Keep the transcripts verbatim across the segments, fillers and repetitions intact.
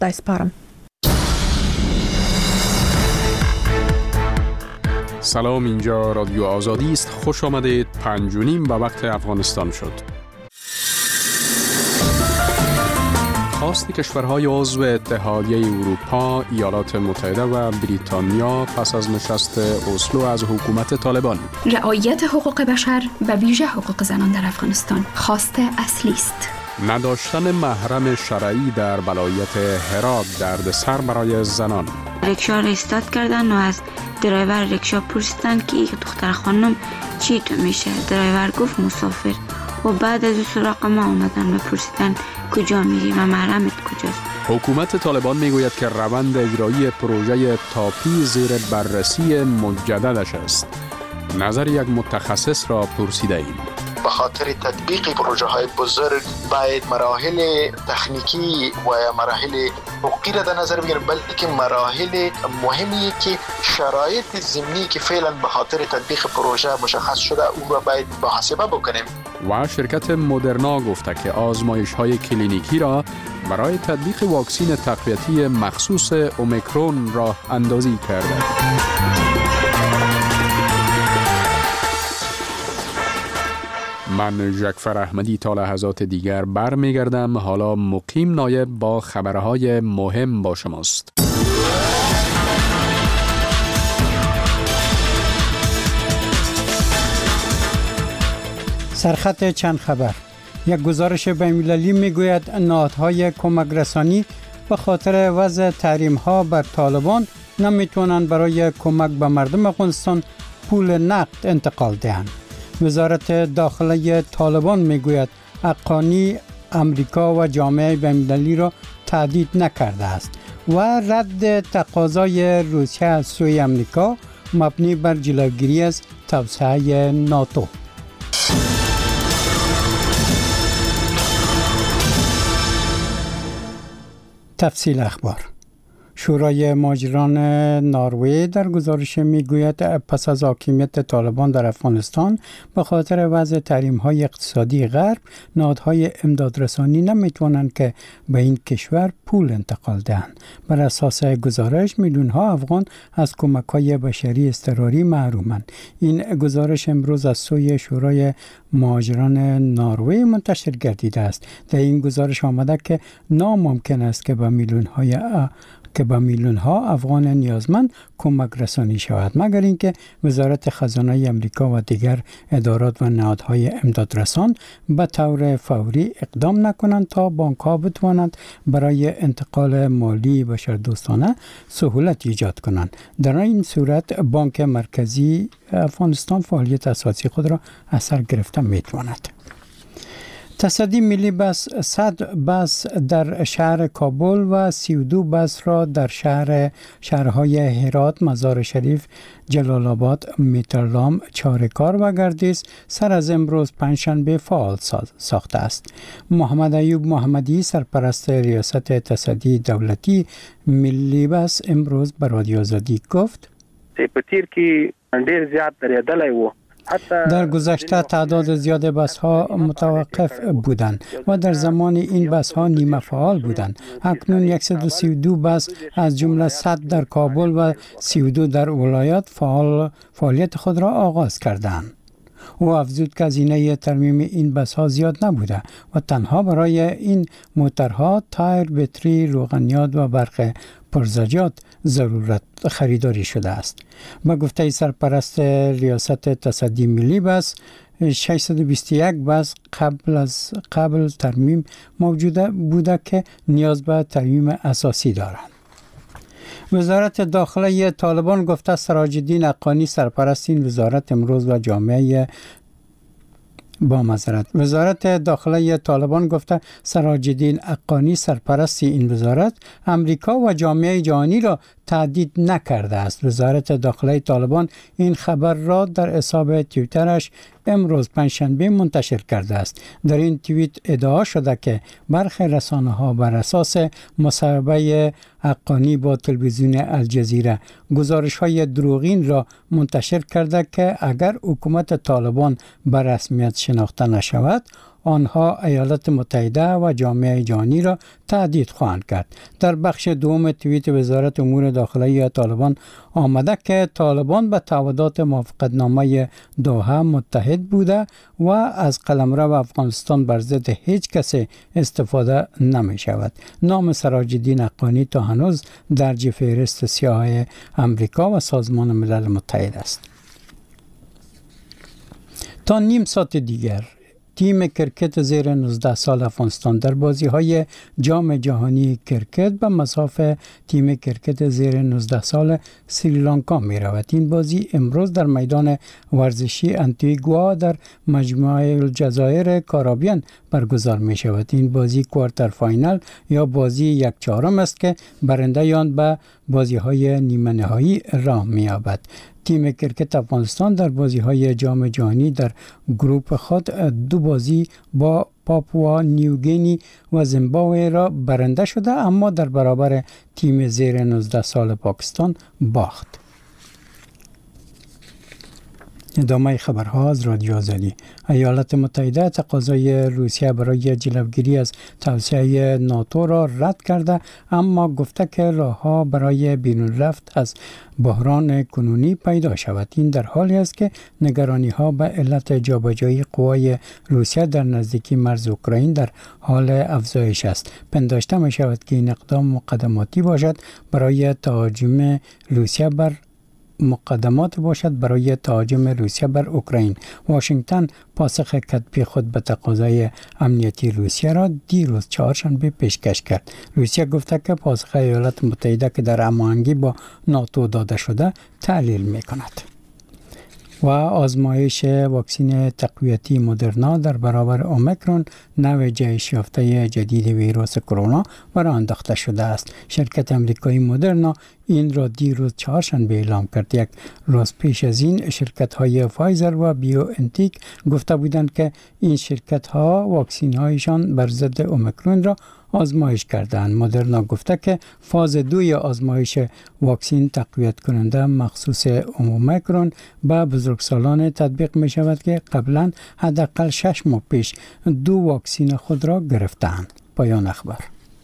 دایسپارم. سلام، اینجا رادیو آزادی است. خوش آمدید. پنج و نیم به وقت افغانستان شد. خواست کشورهای عضو اتحادیه اروپا، ایالات متحده و بریتانیا پس از نشست اسلو از حکومت طالبان. رعایت حقوق بشر و ویژه حقوق زنان در افغانستان خواست اصلی است. نداشتن محرم شرعی در ولایت هرات دردسر برای زنان. رکشا را استاد کردن و از درایور رکشا پرسیدن که این دختر خانم چی تو میشه. درایور گفت مسافر. و بعد از سراغ ما آمدن و پرسیدن کجا میری و محرمت کجاست. حکومت طالبان میگوید که روند اجرایی پروژه تاپی زیر بررسی مجددش است. نظر یک متخصص را پرسیده ایم. به خاطر تطبیق پروژه های بزرگ باید مراحل تکنیکی و مراحل حقوقی را در نظر بگیریم، بلکه مراحل مهمی که شرایط ضمنی که فعلا به خاطر تطبیق پروژه مشخص شده او را باید محاسبه بکنیم. و شرکت مدرنا گفته که آزمایش های کلینیکی را برای تطبیق واکسین تقویتی مخصوص اومیکرون راه اندازی کرده. من جعفر احمدی تا لحظات دیگر برمیگردم. حالا مقیم نایب با خبرهای مهم با شماست. سرخط چند خبر. یک گزارش بین‌المللی میگوید نهادهای کمک رسانی به خاطر وضع تحریم‌ها بر طالبان نمیتونن برای کمک به مردم افغانستان پول نقد انتقال دهند. وزارت داخله طالبان میگوید حقانی امریکا و جامعه بین‌المللی را تهدید نکرده است و رد تقاضای روسیه از سوی امریکا مبنی بر جلوگیری از توسعه ناتو. تفصیل اخبار. شورای مهاجران نروژ در گزارش میگوید پس از حاکمیت طالبان در افغانستان به خاطر وضع تحریم‌های اقتصادی غرب، نهادهای امدادرسانی نمیتوانند که به این کشور پول انتقال دهند. بر اساس گزارش میلیون‌ها افغان از کمک‌های بشری اضطراری محرومند. این گزارش امروز از سوی شورای مهاجران نروژ منتشر گردیده است. در این گزارش آمده که ناممکن است که به میلیون‌های که به میلیون ها افغان نیازمند کمک رسانی شود، مگر اینکه وزارت خزانه آمریکا و دیگر ادارات و نهادهای امدادرسان به طور فوری اقدام نکنند تا بانک ها بتوانند برای انتقال مالی بشردوستانه سهولت ایجاد کنند. در این صورت بانک مرکزی افغانستان فعالیت اساسی خود را از سر گرفته میتواند. تصدی ملی بس صد بس در شهر کابل و سی و دو بس را در شهر شهرهای هرات، مزار شریف، جلال آباد، میترلام، چارکار و گردیز سر از امروز پنجشنبه فعال ساخته است. محمد ایوب محمدی سرپرست ریاست تصدی دولتی ملی بس امروز به رادیو آزادی گفت: پتیر که ډیر زیات درېدلی و. در گذشته تعداد زیاد بس‌ها متوقف بودند و در زمان این بس‌ها نیمه فعال بودند. اکنون صد و سی و دو بس از جمله صد در کابل و سی و دو در ولایات فعال فعالیت خود را آغاز کردند. او افزود که هزینه ترمیم این بس‌ها زیاد نبوده و تنها برای این موترها تایر، بطری، روغنیات و برق پرزجات ضرورت خریداری شده است. با گفته سرپرست ریاست تصدی ملی بس، ششصد و بیست و یک بس قبل از قبل ترمیم موجوده بوده که نیاز به ترمیم اساسی دارند. وزارت داخله طالبان گفته سراج الدین حقانی سرپرست این وزارت امروز و جامعه با معذرت وزارت داخله طالبان گفته سراج الدین حقانی سرپرست این وزارت امریکا و جامعه جهانی را تهدید نکرده است. وزارت داخله طالبان این خبر را در حساب توییترش امروز پنجشنبه منتشر کرده است. در این توییت ادعا شده که برخی رسانه‌ها بر اساس مصاحبه حقانی با تلویزیون الجزیره گزارش‌های دروغین را منتشر کرده که اگر حکومت طالبان به رسمیت شناخته نشود، آنها ایالات متحده و جامعه جهانی را تهدید خواهند کرد. در بخش دوم توییت وزارت امور داخلی طالبان آمده که طالبان به تعهدات موافقتنامه دوحه متحد بوده و از قلمرو افغانستان بر ضد هیچ کسی استفاده نمی شود. نام سراج الدین حقانی تا هنوز درج فهرست سیاه امریکا و سازمان ملل متحد است. تا نیم ساعت دیگر تیم کرکت زیر نوزده سال افغانستان در بازی‌های جام جهانی کرکت به مساف تیم کرکت زیر نوزده سال سریلانکا می‌رود. این بازی امروز در میدان ورزشی انتیگوا در مجموعه الجزایر کارابین برگزار می‌شود. این بازی کوارتر فاینال یا بازی یک چهارم است که برنده آن به بازی‌های نیمه نهایی راه می‌یابد. تیم کرکت افغانستان در بازی‌های جام جهانی در گروه خود دو بازی با پاپوا نیوگینی و زیمبابوه را برنده شده، اما در برابر تیم زیر نوزده سال پاکستان باخت. ادامه خبرها از رادیو آزادی. ایالات متحده تقاضای روسیه برای جلوگیری از توسعه ناتو را رد کرده، اما گفته که راه‌ها برای بیرون رفت از بحران کنونی پیدا شود. این در حالی است که نگرانی‌ها به علت جابجایی قوای روسیه در نزدیکی مرز اوکراین در حال افزایش است. پنداشته می شود که این اقدام مقدماتی باشد برای تهاجم روسیه بر مقدمات باشد برای تهاجم روسیه بر اوکراین. واشنگتن پاسخ کتبی خود به تقاضای امنیتی روسیه را دیروز چهارشنبه پیشکش کرد. روسیه گفته که پاسخ ایالات متحده که در هماهنگی با ناتو داده شده تعلیل می‌کند. و آزمایش واکسن تقویتی مدرنا در برابر اومیکرون نوع جهش یافته جدید ویروس کرونا برای انداخته شده است. شرکت امریکایی مدرنا این را دیروز چهارشنبه اعلام کرد. یک روز پیش از این شرکت های فایزر و بیو انتیک گفته بودند که این شرکت ها واکسین هایشان بر ضد اومیکرون را آزمایش کردند. مدرنا گفته که فاز دوی آزمایش واکسن تقویت کننده مخصوص اومیکرون به بزرگسالان تطبیق می شود که قبلا حداقل شش ماه پیش دو واکسن خود را گرفتند. پایان اخبار.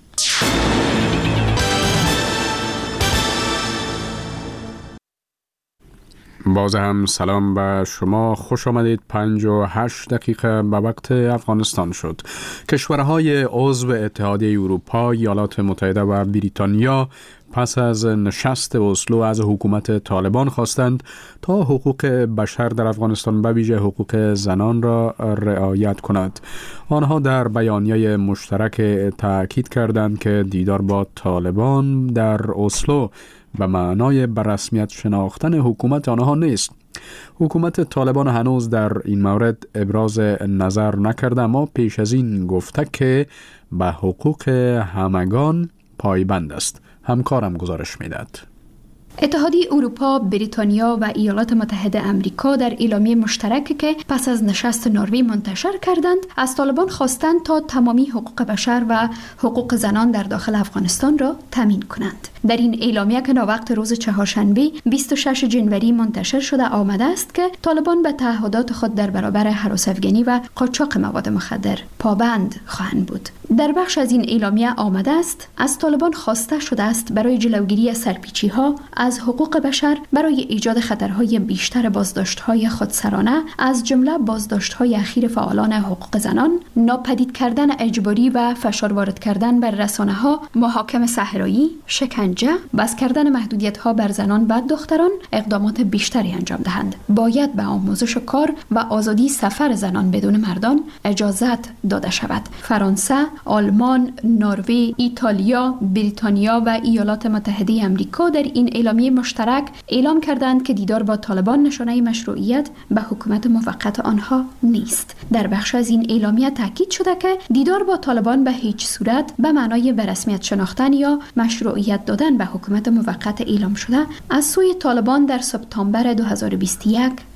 باز هم سلام به شما، خوش آمدید. پنج و هشت دقیقه به وقت افغانستان شد. کشورهای عضو اتحادیه اروپا، ایالات متحده و بریتانیا پس از نشست اسلو از حکومت طالبان خواستند تا حقوق بشر در افغانستان به ویژه حقوق زنان را رعایت کند. آنها در بیانیه مشترک تاکید کردند که دیدار با طالبان در اسلو به معنای به رسمیت شناختن حکومت آنها نیست. حکومت طالبان هنوز در این مورد ابراز نظر نکرده، اما پیش از این گفته که به حقوق همگان پایبند است. همکارم گزارش میدهد. اتحادیه اروپا، بریتانیا و ایالات متحده آمریکا در اعلامیه مشترکی که پس از نشست نروژ منتشر کردند، از طالبان خواستند تا تمامی حقوق بشر و حقوق زنان در داخل افغانستان را تامین کنند. در این اعلامیه که ناوقت روز چهارشنبه بیست و ششم ژانویه منتشر شده آمده است که طالبان به تعهدات خود در برابر هراس افغانی و قاچاق مواد مخدر پابند خواهند بود. در بخش از این اعلامیه آمده است از طالبان خواسته شده است برای جلوگیری از سرپیچی‌ها از حقوق بشر برای ایجاد خطرهای بیشتر بازداشت‌های خودسرانه از جمله بازداشت‌های اخیر فعالان حقوق زنان، ناپدید کردن اجباری و فشار وارد کردن بر رسانه‌ها، محاکم صحرایی، شکنجه، بس کردن محدودیت‌ها بر زنان و دختران اقدامات بیشتری انجام دهند. باید به آموزش کار و آزادی سفر زنان بدون مردان اجازت داده شود. فرانسه، آلمان، نروژ، ایتالیا، بریتانیا و ایالات متحده آمریکا در این اعلامیه مشترک اعلام کردند که دیدار با طالبان نشانه مشروعیت به حکومت موقت آنها نیست. در بخش از این اعلامیه تاکید شده که دیدار با طالبان به هیچ صورت به معنای به رسمیت شناختن یا مشروعیت دادن به حکومت موقت اعلام شده از سوی طالبان در سپتامبر دو هزار و بیست و یک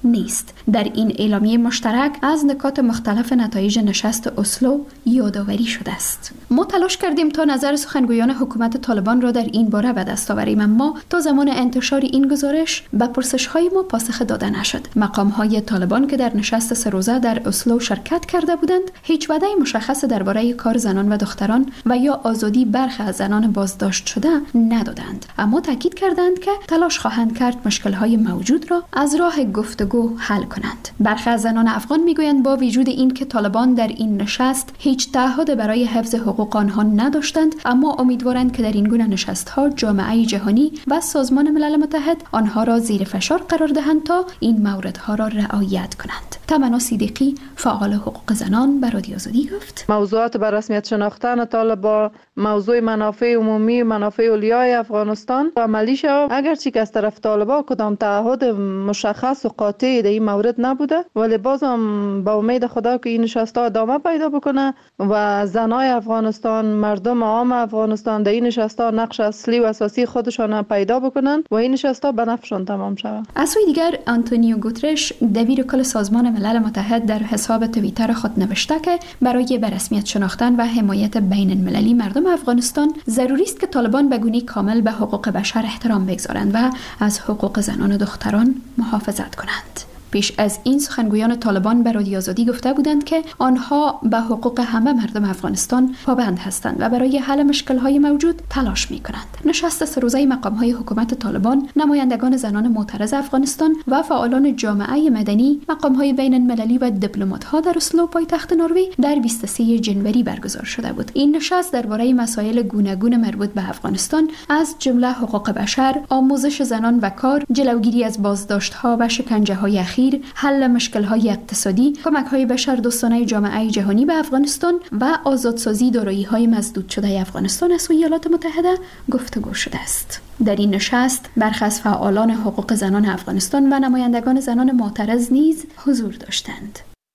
نیست. در این اعلامیه مشترک از نکات مختلف نتایج نشست اسلو یادآوری شده است. ما تلاش کردیم تا نظر سخنگویان حکومت طالبان را در این باره به دست آوریم، اما تا زمان انتشار این گزارش به پرسش‌های ما پاسخ داده نشد. مقام‌های طالبان که در نشست سه روزه در اسلو شرکت کرده بودند، هیچ وعده مشخص درباره کار زنان و دختران و یا آزادی برخی از زنان بازداشت شده ندادند، اما تاکید کردند که تلاش خواهند کرد مشکل‌های موجود را از راه گفتگو حل کنند. برخی از زنان افغان میگویند با وجود این که طالبان در این نشست هیچ تعهد برای حفظ حقوق آنها نداشتند، اما امیدوارند که در این گونه نشست‌ها جامعه جهانی و سازمان ملل متحد آنها را زیر فشار قرار دهند تا این موردها را رعایت کنند. تمنا صدیقی، فعال حقوق زنان، به رادیو آزادی گفت: موضوعات به رسمیت شناختن طالبان، موضوع منافع عمومی، منافع اولیای افغانستان عملی شود. اگرچه که از طرف طالبان کدام تعهد مشخص و قاطعی در این مورد نبوده، ولی بازم با امید خدا که این نشست‌ها ادامه پیدا بکنه و زنای افغانستان، مردم عام افغانستان در این نشست‌ها نقش اصلی و اساسی خودشان پیدا بکنن و این نشست‌ها به نفعشان تمام شود. از سوی دیگر آنتونیو گوترش، دبیر کل سازمان ملل متحد، در حساب توییتر خود نوشته که برای به رسمیت شناختن و حمایت بین المللی مردم افغانستان ضروری است که طالبان به گونه‌ای کامل به حقوق بشر احترام بگذارند و از حقوق زنان و دختران محافظت کنند. پیش از این سخنگویان طالبان به رادیو آزادی گفته بودند که آنها به حقوق همه مردم افغانستان پابند هستند و برای حل مشکل‌های موجود تلاش می‌کنند. نشست سه روزه مقام‌های حکومت طالبان، نمایندگان زنان معترض افغانستان و فعالان جامعه مدنی، مقام‌های بین‌المللی و دیپلمات‌ها در اسلو پایتخت نروژ در بیست و سوم ژانویه برگزار شده بود. این نشست درباره مسائل گوناگون مربوط به افغانستان از جمله حقوق بشر، آموزش زنان و کار، جلوگیری از بازداشت‌ها و شکنجه‌های حل مشکل‌های اقتصادی، کمک‌های بشردوستانه جامعه جهانی به افغانستان و آزادسازی دارایی‌های مسدود شده افغانستان از سوی ایالات متحده گفتگو شده است. در این نشست برخی از فعالان حقوق زنان افغانستان و نمایندگان زنان معترض نیز حضور داشتند.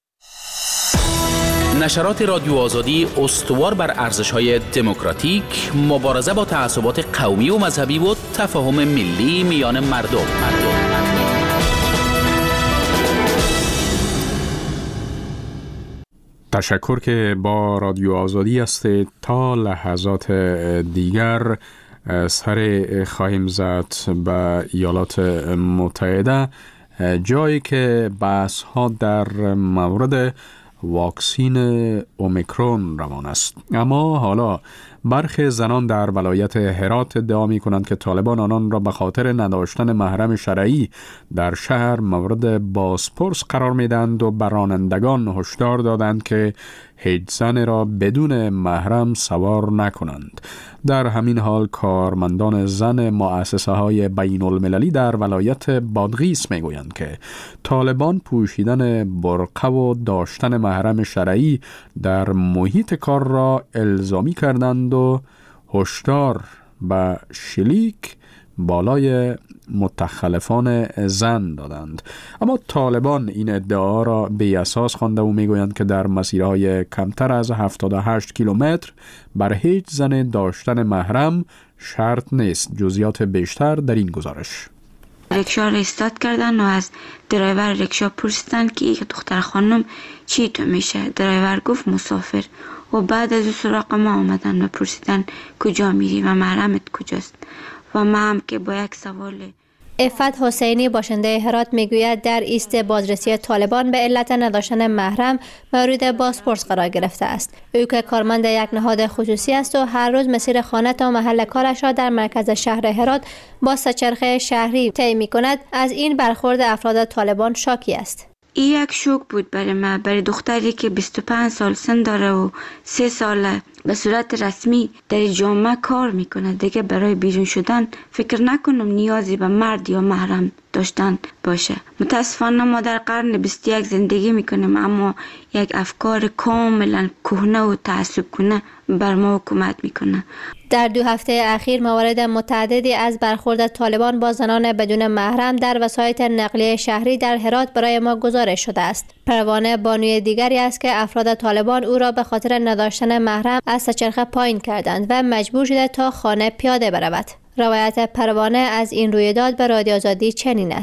نشرات رادیو آزادی استوار بر ارزش‌های دموکراتیک، مبارزه با تعصبات قومی و مذهبی و تفاهم ملی میان مردم. مردم. تشکر که با رادیو آزادی هستید. تا لحظات دیگر سر خواهیم زد به ایالات متحده، جایی که بحث ها در مورد واکسین اومیکرون روان است. اما حالا برخی زنان در ولایت هرات ادعا می کنند که طالبان آنان را به خاطر نداشتن محرم شرعی در شهر مورد بازپرس قرار می دهند و به رانندگان هشدار دادند که هیچ زن را بدون محرم سوار نکنند. در همین حال کارمندان زن مؤسسه های بین المللی در ولایت بادغیس می گویند که طالبان پوشیدن برقع و داشتن محرم شرعی در محیط کار را الزامی کردند و هشدار به شلیک بالای متخلفان زن دادند. اما طالبان این ادعا را بی اساس خوانده و میگویند که در مسیرهای کمتر از هفتاد و هشت کیلومتر بر هیچ زن داشتن محرم شرط نیست. جزئیات بیشتر در این گزارش. رکشا را استارت کردن و از درایور رکشا پرسیدن که یک دختر خانم چی تو میشه. درایور گفت مسافر. و بعد از سراغ ما آمدن و پرسیدن کجا میری و محرمت کجاست. و ما هم که با یک سوال. عفت حسینی باشنده هرات میگوید در ایست بازرسی طالبان به علت نداشتن محرم مورد بازپرس قرار گرفته است. او که کارمند یک نهاد خصوصی است و هر روز مسیر خانه تا محل کارش را در مرکز شهر هرات با سه‌چرخه شهری طی می‌کند، از این برخورد افراد طالبان شاکی است. این یک شوک بود برای ما، برای دختری که بیست و پنج سال سن داره و سه ساله به صورت رسمی در جامعه کار میکنه. دیگه برای بیرون شدن فکر نکنم نیازی به مرد یا محرم داشتن باشه. متاسفانه ما در قرن بیست و یک زندگی میکنیم، اما یک افکار کاملا کهنه و تعصب کنه بر ما حکومت میکنه. در دو هفته اخیر موارد متعددی از برخورد طالبان با زنان بدون محرم در وسایط نقلیه شهری در هرات برای ما گزارش شده است. پروانه بانوی دیگری است که افراد طالبان او را به خاطر نداشتن محرم از سه‌چرخه پایین کردند و مجبور شده تا خانه پیاده برود. روایت پروانه از این رویداد به رادیو آزادی چنین است: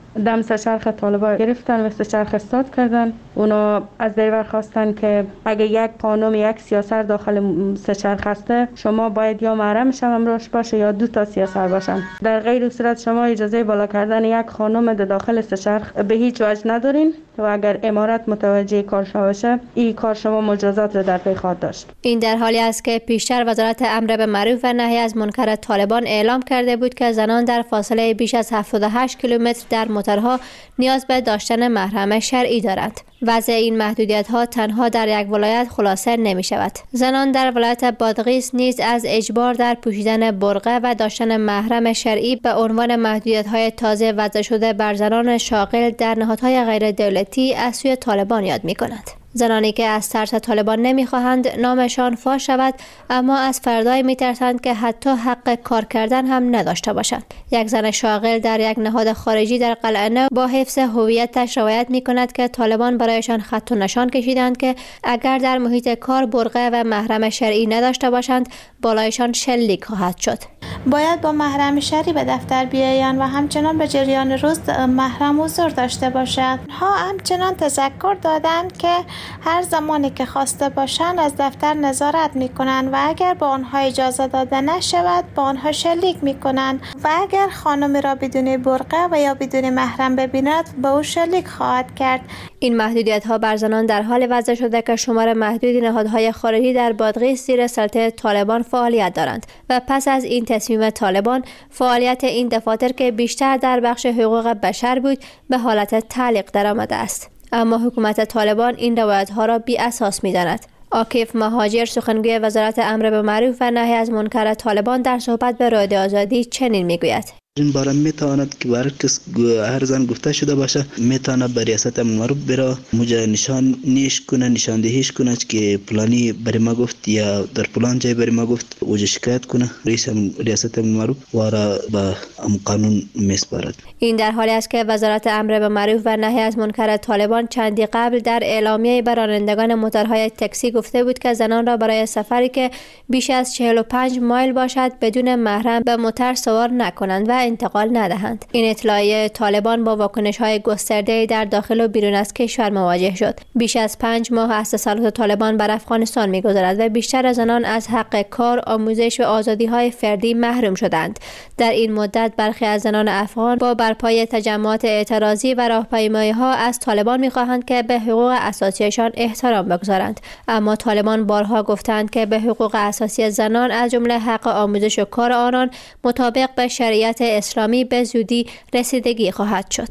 دم سه‌چرخ طالبان گرفتن و سه‌چرخ استاد کردن. اونا از دیور خواستن که اگه یک قانون یک سیاست داخل سه‌چرخ هسته شما باید یا محرمش هم همراهش باشه یا دو تا سیاست باشن. در غیر صورت شما اجازه بالا کردن یک خانم در داخل سه‌چرخ به هیچ وجه ندارین و اگر امارت متوجه کار شما باشه این کار شما مجازات رو در پی خواهد داشت. این در حالی است که پیشتر وزارت امر به معروف و نهی از منکر طالبان اعلام کرده بود که زنان در فاصله بیش از هفتاد و هشت کیلومتر در موترها نیاز به داشتن محرم شرعی دارند. وضع این محدودیت‌ها تنها در یک ولایت خلاصه نمی شود. زنان در ولایت بادغیس نیز از اجبار در پوشیدن برقع و داشتن محرم شرعی به عنوان محدودیت‌های تازه وضع شده بر زنان شاغل در نهادهای غیر دولتی از سوی طالبان یاد می‌کنند. زنانی که از ترس طالبان نمیخواهند نامشان فاش شود، اما از فردایی میترسند که حتی حق کار کردن هم نداشته باشند. یک زن شاغل در یک نهاد خارجی در قلعه نو با حفظ هویتش روایت میکند که طالبان برایشان خط و نشان کشیدند که اگر در محیط کار برقع و محرم شرعی نداشته باشند بالایشان شلیک خواهد شد. باید با محرم شرعی به دفتر بیایند و همچنان به جریان روز محرم حضور داشته باشند. ها همچنان تذکر دادند که هر زمانی که خواسته باشند از دفتر نظارت میکنند و اگر به آنها اجازه داده نشود با آنها شلیک میکنند و اگر خانمی را بدون برقع و یا بدون محرم ببیند به او شلیک خواهد کرد. این محدودیت ها بر زنان در حال وضع شده که شمار محدودی نهادهای خارجی در بادغیس زیر سلطه طالبان فعالیت دارند و پس از این تصمیم طالبان فعالیت این دفاتر که بیشتر در بخش حقوق بشر بود به حالت تعلیق درآمده است. اما حکومت طالبان این روایت ها را بی اساس می داند. عاکف مهاجر سخنگوی وزارت امر به معروف و نهی از منکر طالبان در صحبت به رادیو آزادی چنین می گوید: این باره میتواند که برای کس هر زن گفته شده باشه میتواند به ریاست امر معروف بره موجه نشان نیش کنه نشاندهیش کنه که پلانی برای ما گفت یا در پلان جای برای ما گفت اوجه شکایت کنه رئیس ریاست امر معروف و را به قانون میسپارد. این در حالی است که وزارت امر به معروف و نهی از منکر طالبان چندی قبل در اعلامیه بر رانندگان موتورهای تاکسی گفته بود که زنان را برای سفری که بیش از چهل و پنج مایل باشد بدون محرم به موتر سوار نکنند و انتقال ندهند. این اطلاعیه طالبان با واکنش‌های گسترده در داخل و بیرون از کشور مواجه شد. بیش از پنج ماه از تسلط طالبان بر افغانستان می‌گذرد و بیشتر زنان از حق کار، آموزش و آزادی‌های فردی محروم شدند. در این مدت برخی از زنان افغان با برپای تجمعات اعتراضی و راهپیمایی‌ها از طالبان می‌خواهند که به حقوق اساسیشان احترام بگذارند. اما طالبان بارها گفتند که به حقوق اساسی زنان از جمله حق آموزش و کار آنان مطابق به شریعت اسلامی به زودی رسیدگی خواهد شد.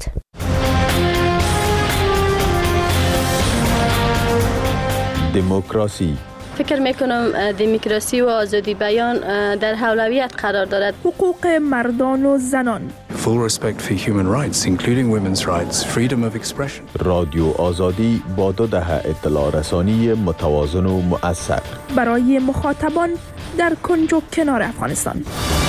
دموکراسی. فکر میکنم دموکراسی و آزادی بیان در اولویت قرار دارد. حقوق مردان و زنان. Full respect for human rights, including women's rights, freedom of expression. رادیو آزادی با دو دهه اطلاع رسانی متوازن و مؤثر برای مخاطبان در کنج و کنار افغانستان.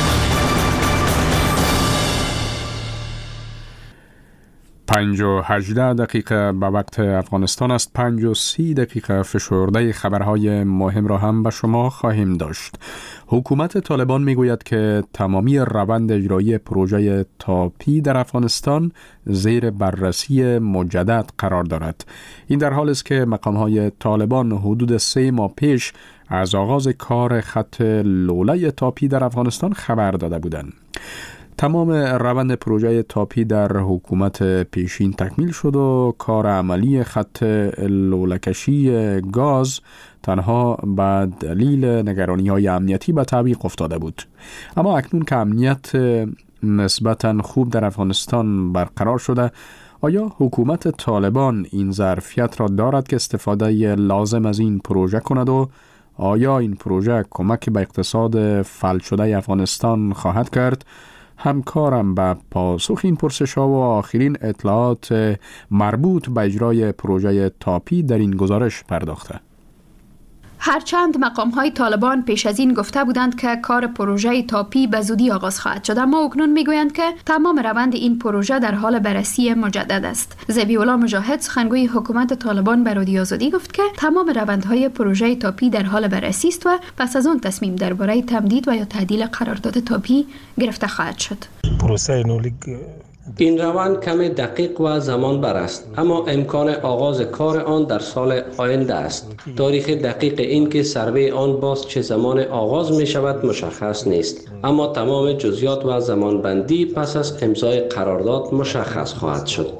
پنج و هجده دقیقه به وقت افغانستان است. پنج و سی دقیقه فشرده خبرهای مهم را هم به شما خواهیم داشت. حکومت طالبان میگوید که تمامی روند اجرایی پروژه تاپی در افغانستان زیر بررسی مجدد قرار دارد. این در حالی است که مقامهای طالبان حدود سه ماه پیش از آغاز کار خط لوله تاپی در افغانستان خبر داده بودند. تمام روند پروژه تاپی در حکومت پیشین تکمیل شد و کار عملی خط لوله‌کشی گاز تنها به دلیل نگرانی‌های امنیتی به تعویق افتاده بود. اما اکنون که امنیت نسبتاً خوب در افغانستان برقرار شده، آیا حکومت طالبان این ظرفیت را دارد که استفاده لازم از این پروژه کند و آیا این پروژه کمک به اقتصاد فلج شده افغانستان خواهد کرد؟ همکارم به پاسخ این پرسش‌ها و آخرین اطلاعات مربوط به اجرای پروژه تاپی در این گزارش پرداخته. هرچند مقام‌های طالبان پیش از این گفته بودند که کار پروژه تاپی به زودی آغاز خواهد شد، اما اکنون میگویند که تمام روند این پروژه در حال بررسی مجدد است. ذبیح‌الله مجاهد سخنگوی حکومت طالبان به رادیو آزادی گفت که تمام روندهای پروژه تاپی در حال بررسی است و پس از آن تصمیم درباره تمدید و یا تعدیل قرارداد تاپی گرفته خواهد شد. پروسه نولیک این روند کمی دقیق و زمان بر است، اما امکان آغاز کار آن در سال آینده است. تاریخ دقیق این که سروی آن باز چه زمان آغاز می شود مشخص نیست، اما تمام جزئیات و زمانبندی پس از امضای قرارداد مشخص خواهد شد.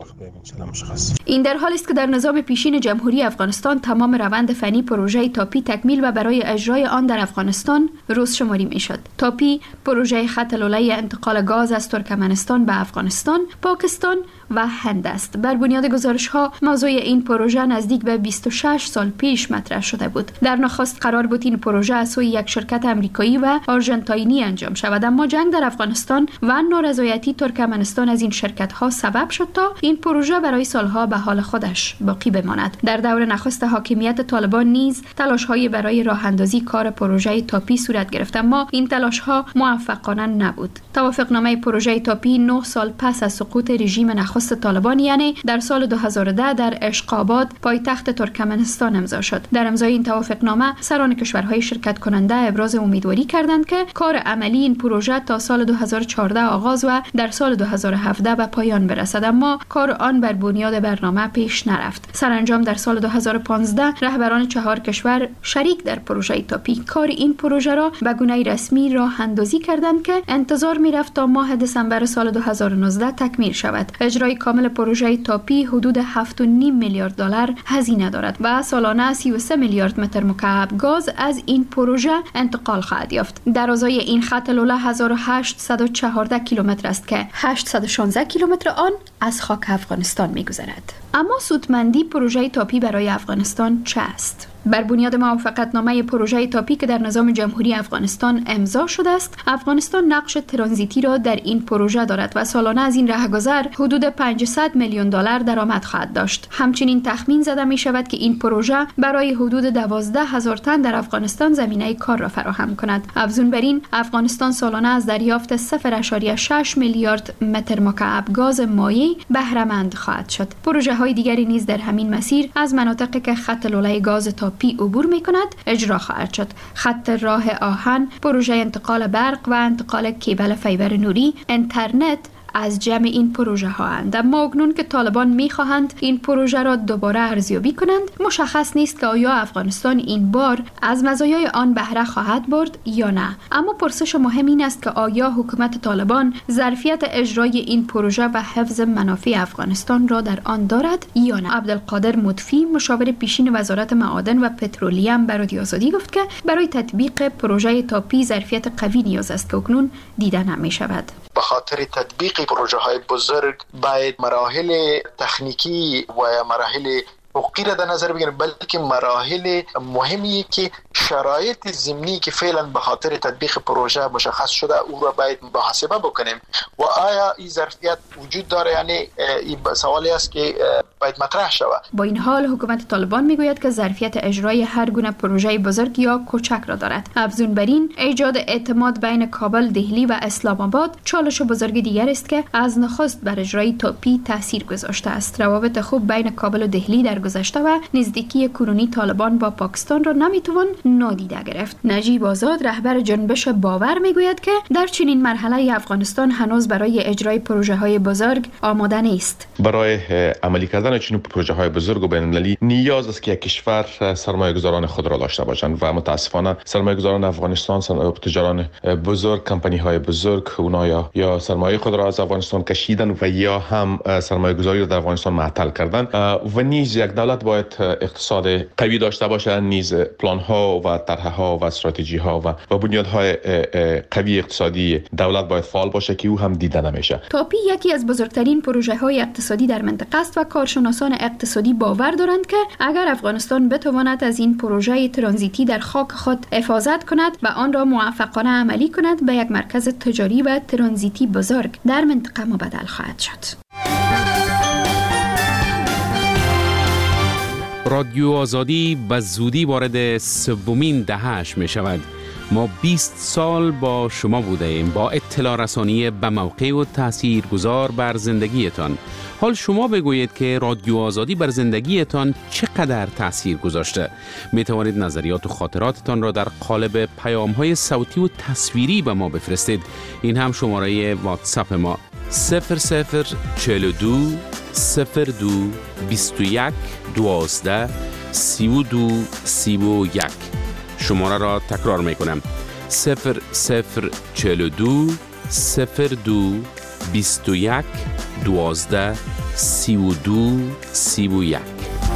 این در حالی است که در نظام پیشین جمهوری افغانستان تمام روند فنی پروژه تاپی تکمیل و برای اجرای آن در افغانستان روز شماری می شد. تاپی پروژه خط لوله انتقال گاز از ترکمنستان به افغانستان، پاکستان و هند است. بر بنیاد گزارش ها موضوع این پروژه نزدیک به بیست و شش سال پیش مطرح شده بود. در نخست قرار بود این پروژه از سوی یک شرکت آمریکایی و آرژانتینی انجام شود، اما جنگ در افغانستان و نارضایتی ترکمنستان از این شرکت ها سبب شد تا این پروژه برای سالها به حال خودش باقی بماند. در دور نخست حاکمیت طالبان نیز تلاش های برای راه اندازی کار پروژه تاپی صورت گرفت، اما این تلاش ها موفقانه نبود. توافقنامه پروژه تاپی نه سال پس از سقوط رژیم نخست طالبان، یعنی در سال دو هزار و ده در اشقاباد پایتخت ترکمنستان امضا شد. در امضای این توافقنامه سران کشورهای شرکت کننده ابراز امیدواری کردند که کار عملی این پروژه تا سال دو هزار و چهارده آغاز و در سال دو هزار و هفده به پایان برسد، اما کار آن بر بنیاد برنامه پیش نرفت. سرانجام در سال دو هزار و پانزده رهبران چهار کشور شریک در پروژه تاپی کار این پروژه را به گونه رسمی راه اندازی کردند که انتظار می‌رفت تا ماه دسامبر سال دو هزار و نوزده تکمیل شود. اجرای کامل پروژه تاپی حدود هفت و نیم میلیارد دلار هزینه دارد و سالانه سی و سه میلیارد متر مکعب گاز از این پروژه انتقال خواهد یافت. درازای این خط لوله هزار و هشتصد و چهارده کیلومتر است که هشتصد و شانزده کیلومتر آن از خاک افغانستان می‌گذرد. اما سودمندی پروژه تاپی برای افغانستان چه است؟ بر بنیاد موافقتنامه پروژه تاپی که در نظام جمهوری افغانستان امضا شده است، افغانستان نقش ترانزیتی را در این پروژه دارد و سالانه از این رهگذر حدود پانصد میلیون دلار درآمد خواهد داشت. همچنین تخمین زده می شود که این پروژه برای حدود دوازده هزار تن در افغانستان زمینه کار را فراهم کند. افزون بر این، افغانستان سالانه از دریافت صفر ممیز شش میلیارد متر مکعب گاز مایع بهره مند خواهد شد. پروژه های دیگری نیز در همین مسیر از مناطقی که خط لوله گاز تاپی عبور می کند اجرا خواهد شد. خط راه آهن، پروژه انتقال برق و انتقال کیبل فیبر نوری، اینترنت از جمع این پروژه ها اند. اما اکنون که طالبان می خواهند این پروژه را دوباره ارزیابی کنند، مشخص نیست که آیا افغانستان این بار از مزایای آن بهره خواهد برد یا نه. اما پرسش مهم این است که آیا حکومت طالبان ظرفیت اجرای این پروژه و حفظ منافع افغانستان را در آن دارد یا نه. عبدالقادر مطفی، مشاور پیشین وزارت معادن و پترولیم، به رادیو آزادی گفت که برای تطبیق پروژه تاپی ظرفیت قوی نیاز است که اکنون دیده نمی شود. به خاطر تطبیق پروژه های بزرگ باید مراحل تکنیکی و مراحل حقوقی را در نظر بگیریم، بلکه مراحل مهمی که شرایط ضمنی که فعلا به خاطر تطبیق پروژه مشخص شده او را باید محاسبه بکنیم و آیا این ظرفیت وجود داره، یعنی این سوالی است که باید مطرح شود. با این حال حکومت طالبان میگوید که ظرفیت اجرای هر گونه پروژه بزرگ یا کوچک را دارد. افزون بر این، ایجاد اعتماد بین کابل، دهلی و اسلام آباد چالش بزرگ دیگر است که از نخست بر اجرای تاپی تاثیر گذاشته است. روابط خوب بین کابل و دهلی در گذشته و نزدیکی کنونی طالبان با پاکستان را نمیتوان نادیده گرفت. نجیب آزاد، رهبر جنبش باور، میگوید که در چنین مرحله افغانستان هنوز برای اجرای پروژه های بزرگ آماده نیست. برای عملی کردن چنین پروژه های بزرگ و بین‌المللی نیاز است که یک کشور سرمایه‌گذاران خود را داشته باشند و متاسفانه سرمایه‌گذاران افغانستان، تجاران بزرگ، کمپانی های بزرگ، اونا یا یا سرمایه خود را از افغانستان کشیدن و یا هم سرمایه‌گذاری را در افغانستان معطل کردن و نیز یک دولت باید اقتصاد قوی داشته باشه، نیز پلان ها و طرح ها و استراتژی ها و و بنیادهای قوی اقتصادی دولت باید فعال باشه که او هم دیده نمیشه. تاپی یکی از بزرگترین پروژه های اقتصادی در منطقه است و کارشناسان اقتصادی باور دارند که اگر افغانستان بتواند از این پروژه ترانزیتی در خاک خود حفاظت کند و آن را موفقانه عملی کند، به یک مرکز تجاری و ترانزیتی بزرگ در منطقه مبدل خواهد شد. رادیو آزادی به زودی وارد سومین دهه‌اش می شود. ما بیست سال با شما بوده ایم، با اطلاع رسانی به موقع و تأثیر گذار بر زندگیتان. حال شما بگویید که رادیو آزادی بر زندگیتان چقدر تأثیر گذاشته. می توانید نظریات و خاطراتتان را در قالب پیام‌های صوتی و تصویری به ما بفرستید. این هم شماره واتساپ ما صفر صفر چهل و دو صفر دو بیست و یک دوازده سی و دو سی و یک. شماره را تکرار می کنم: صفر صفر چهل و دو صفر دو بیست و یک دوازده سی و دو سی و یک.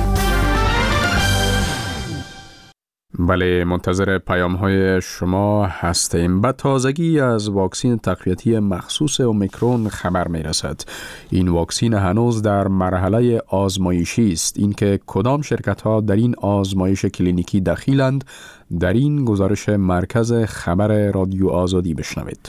بله، منتظر پیام های شما هستیم. به تازگی از واکسن تقویتی مخصوص اومیکرون خبر می رسد. این واکسن هنوز در مرحله آزمایشی است. اینکه کدام شرکت ها در این آزمایش کلینیکی دخیلند، در این گزارش مرکز خبر رادیو آزادی بشنوید.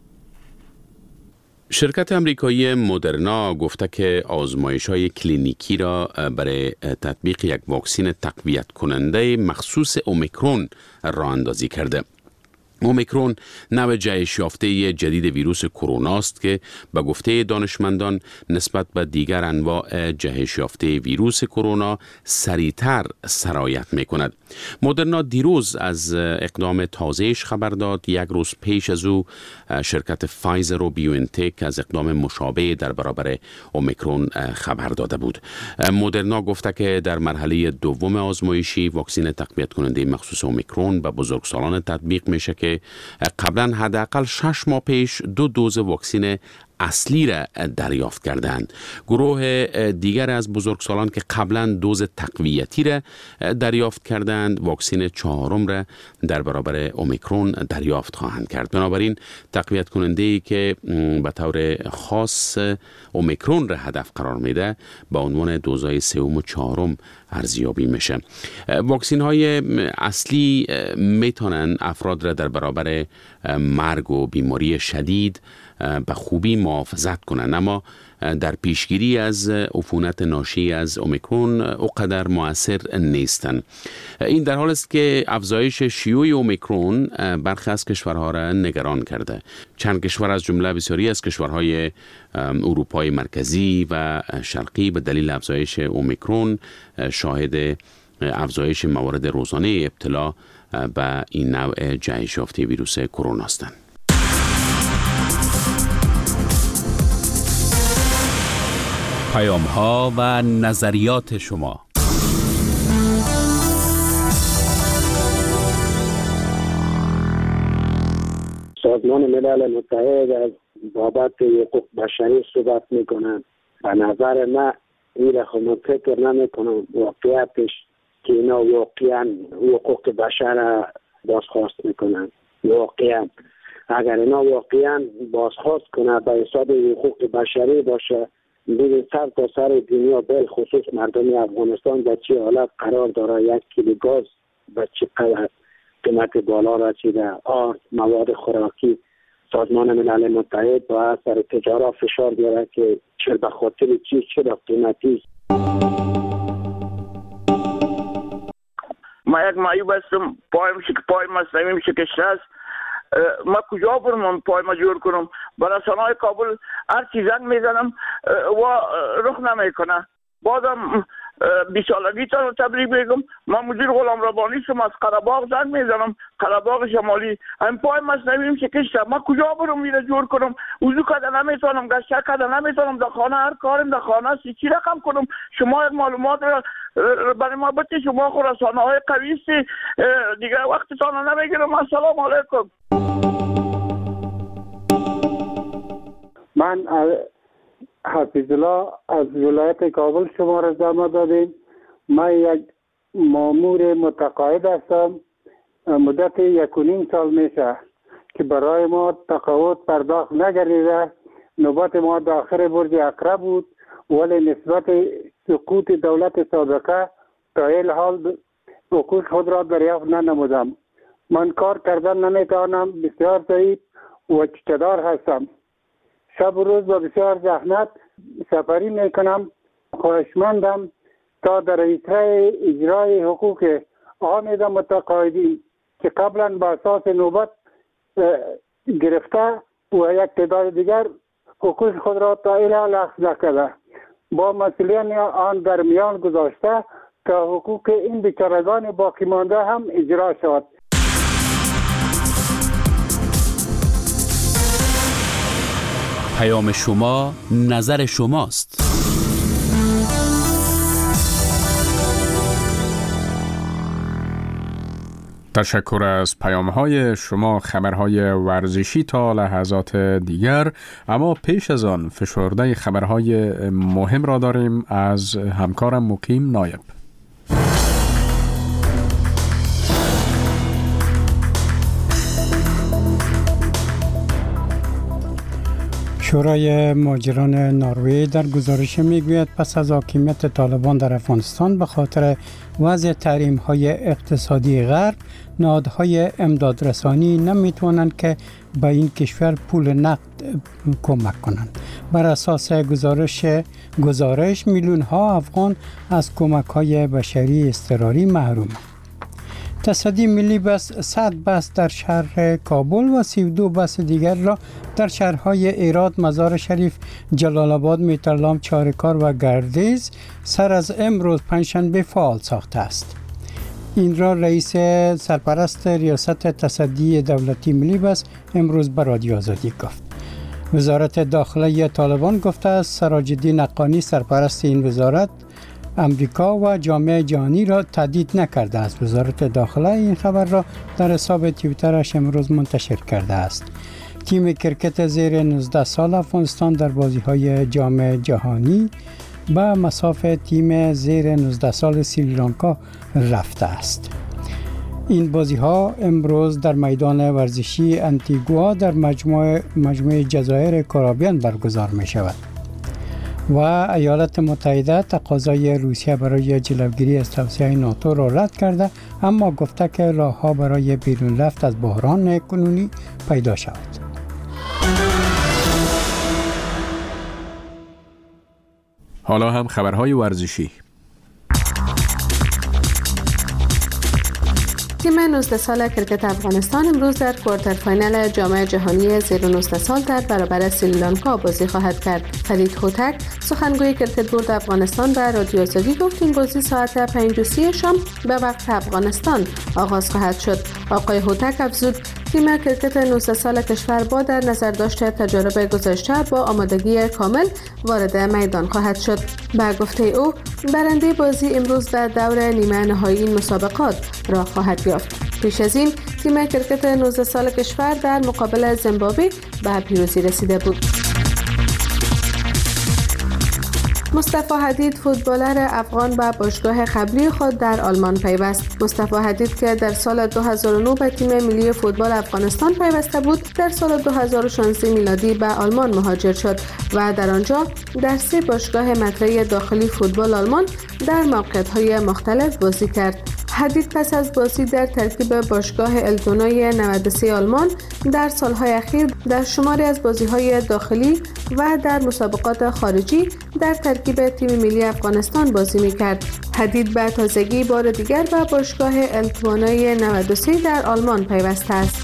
شرکت امریکایی مدرنا گفته که آزمایش‌های کلینیکی را برای تطبیق یک واکسن تقویت کننده مخصوص اومیکرون راه اندازی کرده. اومیکرون نوع جهش یافته جدید ویروس کرونا است که به گفته دانشمندان نسبت به دیگر انواع جهش یافته ویروس کرونا سریعتر سرایت می کند. مدرنا دیروز از اقدام تازهش خبر داد. یک روز پیش از او شرکت فایزر و بیوانتک از اقدام مشابه در برابر اومیکرون خبر داده بود. مدرنا گفته که در مرحله دوم آزمایشی واکسن تقویت کننده مخصوص اومیکرون به بزرگسالان تطبیق میشه که قبلا حداقل شش ماه پیش دو دوز واکسن اصلی را دریافت کردند. گروه دیگر از بزرگسالان که قبلا دوز تقویتی را دریافت کردند، واکسن چهارم را در برابر اومیکرون دریافت خواهند کرد. بنابراین تقویت کننده ای که به طور خاص اومیکرون را هدف قرار میده با عنوان دوزهای سوم و چهارم ارزیابی میشه. واکسن های اصلی میتونن افراد را در برابر مرگ و بیماری شدید به خوبی محافظت کنند، اما در پیشگیری از عفونت ناشی از اومیکرون اونقدر مؤثر نیستند. این در حال است که افزایش شیوع اومیکرون برخی از کشورها را نگران کرده. چند کشور از جمله بسیاری از کشورهای اروپای مرکزی و شرقی به دلیل افزایش اومیکرون شاهد افزایش موارد روزانه ابتلا به این نوع جهش یافته ویروس کرونا هستند. پیام ها و نظریات شما. سازمان ملل متحد از بابت حقوق بشری صحبت میکنند. به نظر من این رقم فکر نمی کنم واقعیتش که اینا واقعا حقوق بشر بازخواست میکنند. واقعا اگر اینا واقعا بازخواست کنند به حساب حقوق بشری باشه، ببین سر تا سر دنیا به خصوص مردم افغانستان در چه حالت قرار داره. یک کیلو گاز به چه قدر قیمت بالا رسیده. آرد، مواد خوراکی. سازمان ملل متحد با اثر تجارت فشار بیاره که چه به خاطر چی چرا قیمتی. ما یک معیوب هستم، پایم شک پایم مصنوعیم شکسته است. ما کجا برم پای ما جور کنم؟ به رسانه‌های کابل هر چی زنگ میزنم و رخ نمیکنه. بازم بیست سالگی تا تبریک بگم. من مدیر غلام ربانی شم، از قره‌باغ زنگ میزنم، قره‌باغ شمالی. این پای مصنوعیم شکسته. ما کجا برم میره جور کنم؟ وضو کده نمیتونم، گشت کده نمیتونم، در خانه هر کارم در خانه است. چی رقم کنم؟ شما یک معلومات برای ما بده. شما خود رسانه‌های قوی است. دیگه وقتتان نمیگیرم. السلام علیکم. من حفیظ الله از ولایت کابل شما را زحمت دادیم. من یک مامور متقاعد هستم. مدت یک و نیم سال میشه که برای ما تقاعد پرداخت نگردیده. نوبت ما داخل برج اقرب بود، ولی نسبت سقوط دولت سابقه تا این حال حقوق خود را دریافت ننمودم. من کار کردن نمیتوانم، بسیار ضعیف و چکدار هستم. شب و روز با بسیار زحمت سفری میکنم. خواهشمندم تا در ایتره اجرای حقوق آمده متقاعدین که قبلا با اساس نوبت گرفته و یک تعداد دیگر حقوق خود را تا الان اخذ کرده، با مسئولین آن در میان گذاشته تا حقوق این بیچارگان باقی مانده هم اجرا شود. پیام شما نظر شماست. تشکر از پیام‌های شما. خبرهای ورزشی تا لحظات دیگر، اما پیش از آن فشرده خبرهای مهم را داریم از همکارم مقیم نایب. شورای مهاجران نروژ در گزارش میگوید پس از حاکمیت طالبان در افغانستان به خاطر وضع تحریم‌های اقتصادی غرب، نهادهای امدادرسانی نمیتوانند که به این کشور پول نقد کمک کنند. بر اساس گزارش گزارش میلیون ها افغان از کمک‌های بشری اضطراری محرومند. تصدی ملی بس صد بس در شهر کابل و سی و دو بس دیگر را در شهرهای ایراد، مزار شریف، جلال آباد، میترلام، چارکار و گردیز سر از امروز پنجشنبه فعال ساخته است. این را رئیس سرپرست ریاست تصدی دولتی ملی بس امروز به رادیو آزادی گفت. وزارت داخله طالبان گفته است سراج الدین حقانی سرپرست این وزارت امریکا و جامعه جهانی را تهدید نکرده است. وزارت داخله این خبر را در حساب توییترش امروز منتشر کرده است. تیم کرکت زیر نوزده سال افغانستان در بازی‌های جام جهانی به مساف تیم زیر نوزده سال سریلانکا رفته است. این بازی‌ها امروز در میدان ورزشی انتیگوا در مجموعه مجموعه جزایر کارائیبیان برگزار می‌شود. و ایالات متحده تقاضای روسیه برای جلوگیری از توسعه ناتو را رد کرده، اما گفته که راه‌ها برای بیرون رفت از بحران کنونی پیدا شود. حالا هم خبرهای ورزشی. تیم نوزده سال کرکت افغانستان امروز در کوارتر فاینال جام جهانی زیر نوزده سال در برابر سریلانکا بازی خواهد کرد. فرید هوتک سخنگوی کرکت بورد افغانستان به رادیو آزادی گفت این بازی ساعت پنج و سی شام به وقت افغانستان آغاز خواهد شد. آقای هوتک افزود تیم کرکت نوزده سال کشور با در نظر داشته تجارب گذشته با آمادگی کامل وارد میدان خواهد شد. به گفته او برنده بازی امروز به دور نیمه نهایی این مسابقات راه خواهد یافت. پیش از این تیم کرکت نوزده سال کشور در مقابل زیمبابوه به پیروزی رسیده بود. مصطفی حدید فوتبالر افغان به باشگاه قبلی خود در آلمان پیوست. مصطفی حدید که در سال دو هزار و نه به تیم ملی فوتبال افغانستان پیوسته بود، در سال دو هزار و شانزده میلادی به آلمان مهاجر شد و در آنجا در سه باشگاه مطرح داخلی فوتبال آلمان در موقعیت‌های مختلف بازی کرد. حدید پس از بازی در ترکیب باشگاه التونای نود و سه آلمان در سالهای اخیر در شماری از بازی‌های داخلی و در مسابقات خارجی در ترکیب تیم ملی افغانستان بازی می‌کرد. حدید به تازگی بار دیگر به باشگاه التونای نود و سه در آلمان پیوسته است.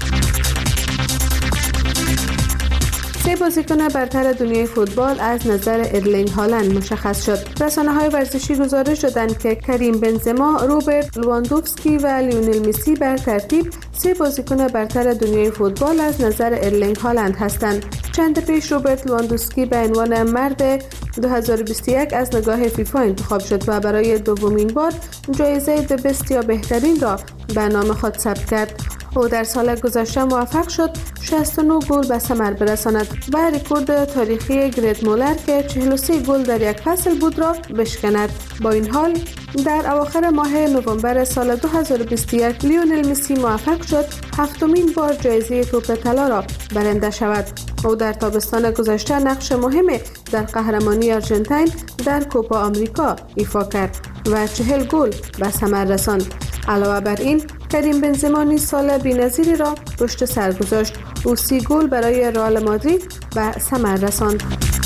سه بازیکن برتر دنیای فوتبال از نظر ارلینگ هالند مشخص شد. رسانه‌های ورزشی گزارش دادند که کریم بنزما، روبرت لواندوفسکی و لیونل مسی بر ترتیب سه بازیکن برتر دنیای فوتبال از نظر ارلینگ هالند هستند. چند پیش روبرت لواندوفسکی به عنوان مرد دو هزار و بیست و یک از نگاه فیفا انتخاب شد و برای دومین بار جایزه د بست یا بهترین را به نام خود ثبت کرد. او در سال گذشته موفق شد شصت و نه گل به ثمر برساند و رکورد تاریخی گرت مولر که چهل و سه گل در یک فصل بود را بشکند. با این حال در اواخر ماه نوامبر سال دو هزار و بیست و یک لیونل مسی موفق شد هفتمین بار جایزه توپ طلا را برنده شود. او در تابستان گذشته نقش مهمی در قهرمانی آرژانتین در کوپا آمریکا ایفا کرد و چهل گل به ثمر رساند. علاوه بر این کریم بنزما نیز سال بی‌نظیری را پشت سر گذاشت. او سی گل برای رئال مادرید به ثمر رساند.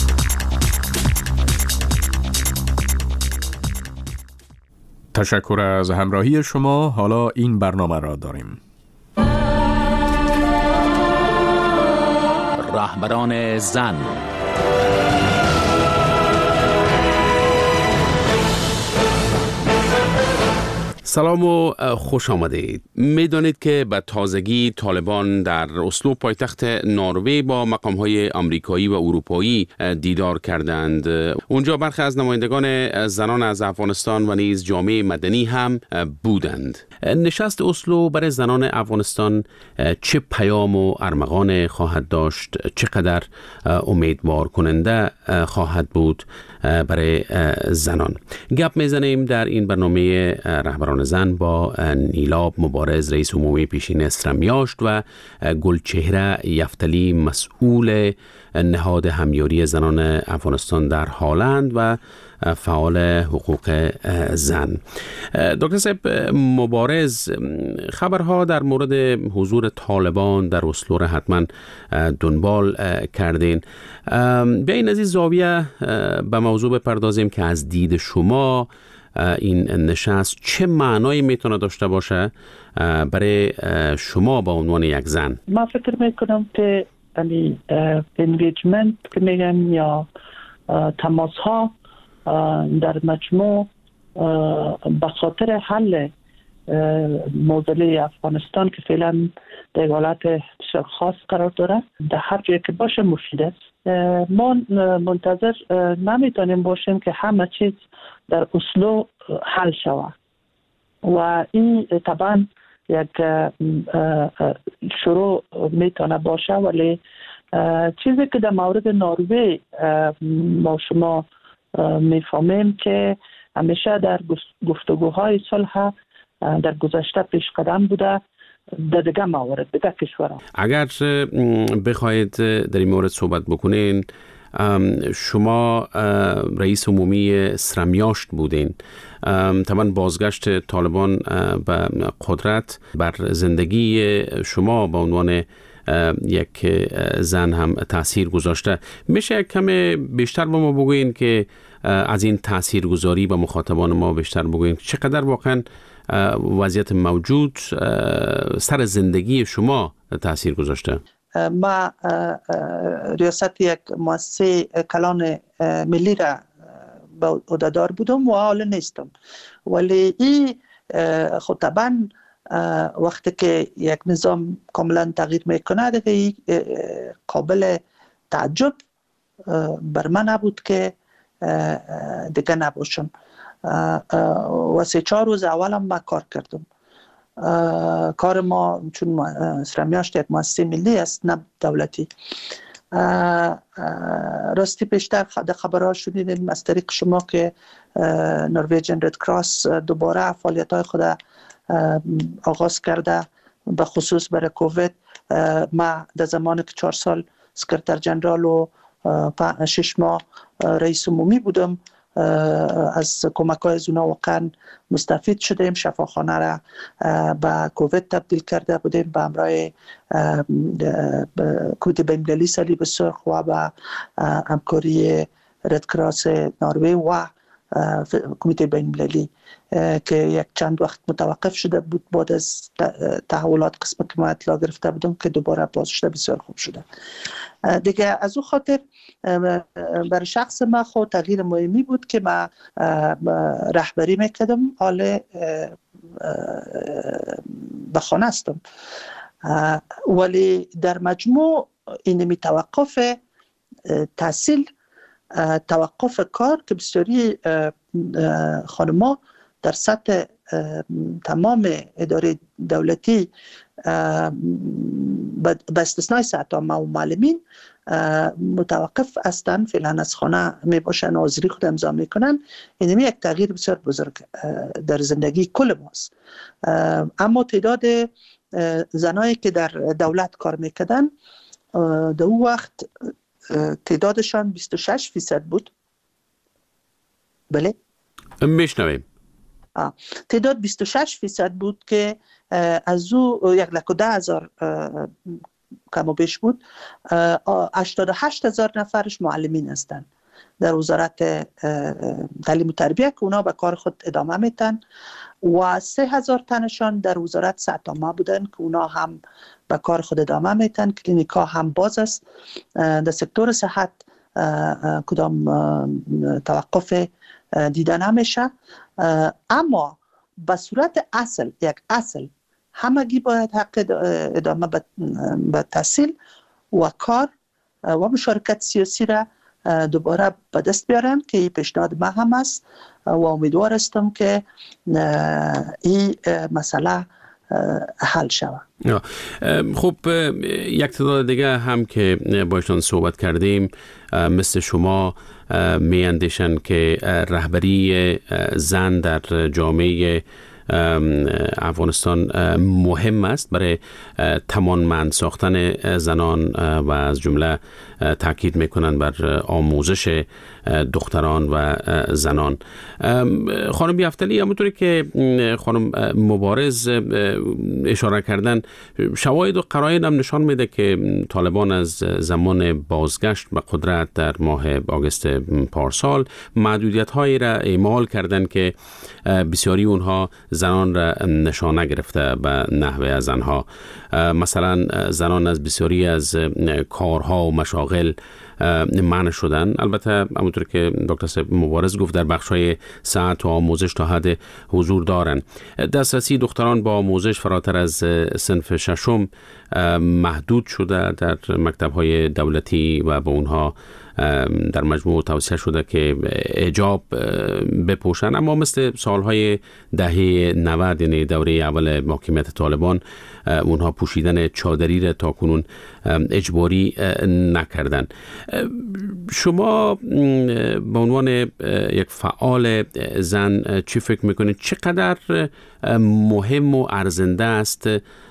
تشکر از همراهی شما. حالا این برنامه را داریم. رهبران زن. سلام و خوش آمدید. میدانید که به تازگی طالبان در اسلو پایتخت نروژ با مقام‌های آمریکایی و اروپایی دیدار کردند. اونجا برخی از نمایندگان زنان از افغانستان و نیز جامعه مدنی هم بودند. نشست اسلو برای زنان افغانستان چه پیام و ارمغان خواهد داشت؟ چقدر امیدوار کننده خواهد بود برای زنان؟ گپ میزنیم در این برنامه رهبران زن با نیلاب مبارز رئیس عمومی پیشین اسرمیاشت و گلچهره یفتلی مسئول نهاد همیاری زنان افغانستان در هالند و فعال حقوق زن. دکتر صاحب مبارز، خبرها در مورد حضور طالبان در اسلو را حتما دنبال کردین. بیاین از این زاویه به موضوع بپردازیم که از دید شما این نشست چه معنایی میتونه داشته باشه برای شما به عنوان یک زن؟ من فکر میکنم که یعنی انگیجمنت که میگن یا تماس ها در مجموع به خاطر حل معضله افغانستان که فعلا در حالت بسیار خاص قرار داره در هر جایی که باشه مفید است. ما منتظر نمیتونیم باشیم که همه چیز در اسلو حل شود و این طبعا یک شروع میتونه باشه، ولی چیزی که در مورد نروژ ما شما میفهمیم که همیشه در گفتگوهای صلح در گذشته پیش قدم بوده در دیگه موارد دیگه کشورها. اگر بخواید در این مورد صحبت بکنین، شما رئیس عمومی اسرمیاشت بودین، طبعا بازگشت طالبان به قدرت بر زندگی شما به عنوان یک زن هم تأثیر گذاشته. میشه کمی بیشتر با ما بگوین که از این تأثیرگذاری به مخاطبان ما بیشتر بگوین چقدر واقعا وضعیت موجود سر زندگی شما تأثیر گذاشته؟ ما ریاست یک مؤسسه کلان ملی را به عهده‌دار بودم و حال نیستم، ولی این خود طبعا وقتی که یک نظام کاملا تغییر میکنه دیگه قابل تعجب بر من نبود که دیگه نباشم. و سه چهار روز اولم ما کار کردم. کار ما چون اسرمیاشت یک مؤسسه ملی است نه دولتی، راستی بیشتر خبرها شدیدیم از طریق شما که نروژن رد کراس دوباره فعالیت‌های خود آغاز کرده، به خصوص برای کووید. ما در زمان که چهار سال سکرتر جنرال و شش ماه رئیس عمومی بودم، از کمک‌های از اونا واقعا مستفید شدیم. شفاخانه را به کووید تبدیل کرده بودیم به همراه کمیته بین‌المللی صلیب سرخ و به همکاری رد کراس نروژ و کمیته بین‌المللی که یک چند وقت متوقف شده بود بعد از تحولات قسمت که ما اطلاع گرفته بودم که دوباره باز شده، بسیار خوب شده دیگه. از اون خاطر برای شخص ما خود تغییر مهمی بود که ما رهبری میکردم، حال به خانه هستم، ولی در مجموع اینمی توقف تحصیل، توقف کار که بسیاری خانم‌ها در سطح تمام اداره دولتی به استثنای ساعت‌ها و معلمین متوقف هستند، فعلا از خانه می باشن، حاضری خود امضا میکنن. این یک تغییر بسیار بزرگ در زندگی کل ماست. اما تعداد زنایی که در دولت کار میکردن در اون وقت تعدادشان بیست و شش فیصد بود. بله میشنویم. تعداد بیست و شش فیصد بود که از او یک لک و ده هزار کم و بیش بود. هشتاد و هشت هزار نفرش معلمین هستند در وزارت تعلیم و تربیه که اونا به کار خود ادامه میتن و سه هزار تنشان در وزارت صحت‌عامه بودن که اونا هم به کار خود ادامه میتن. کلینیکا هم باز است. در سکتور صحت کدام توقف دیده نمیشه. اما به صورت اصل یک اصل همگی باید حق ادامه به تحصیل و کار و مشارکت سیاسی را دوباره به دست بیارن که این پیشنهاد ما هم است و امیدوار هستم که این مسئله حل شود. خب یک تعداد دیگه هم که باشون صحبت کردیم مثل شما می اندیشن که رهبری زن در جامعه افغانستان مهم است برای توانمند ساختن زنان و از جمله تاکید میکنن بر آموزش دختران و زنان. خانم یفتلی، همونطوری که خانم مبارز اشاره کردن، شواهد و قرائن هم نشان میده که طالبان از زمان بازگشت به قدرت در ماه آگوست پارسال محدودیت هایی را اعمال کردن که بسیاری اونها زنان را نشانه گرفته به نحوه از آنها. مثلا زنان از بسیاری از کارها و مشاغل منع شدن. البته همونطور که دکتر صاحب مبارز گفت در بخش‌های صحت و آموزش تا حد حضور دارن. دسترسی دختران با آموزش فراتر از صنف ششم محدود شده در مکتب‌های دولتی و به اونها در مجموع توصیه شده که حجاب بپوشن، اما مثل سالهای دهه نود یعنی دوره اول حاکمیت طالبان اونها پوشیدن چادری را تا کنون اجباری نکردن. شما به عنوان یک فعال زن چی فکر میکنید؟ چقدر مهم و ارزنده است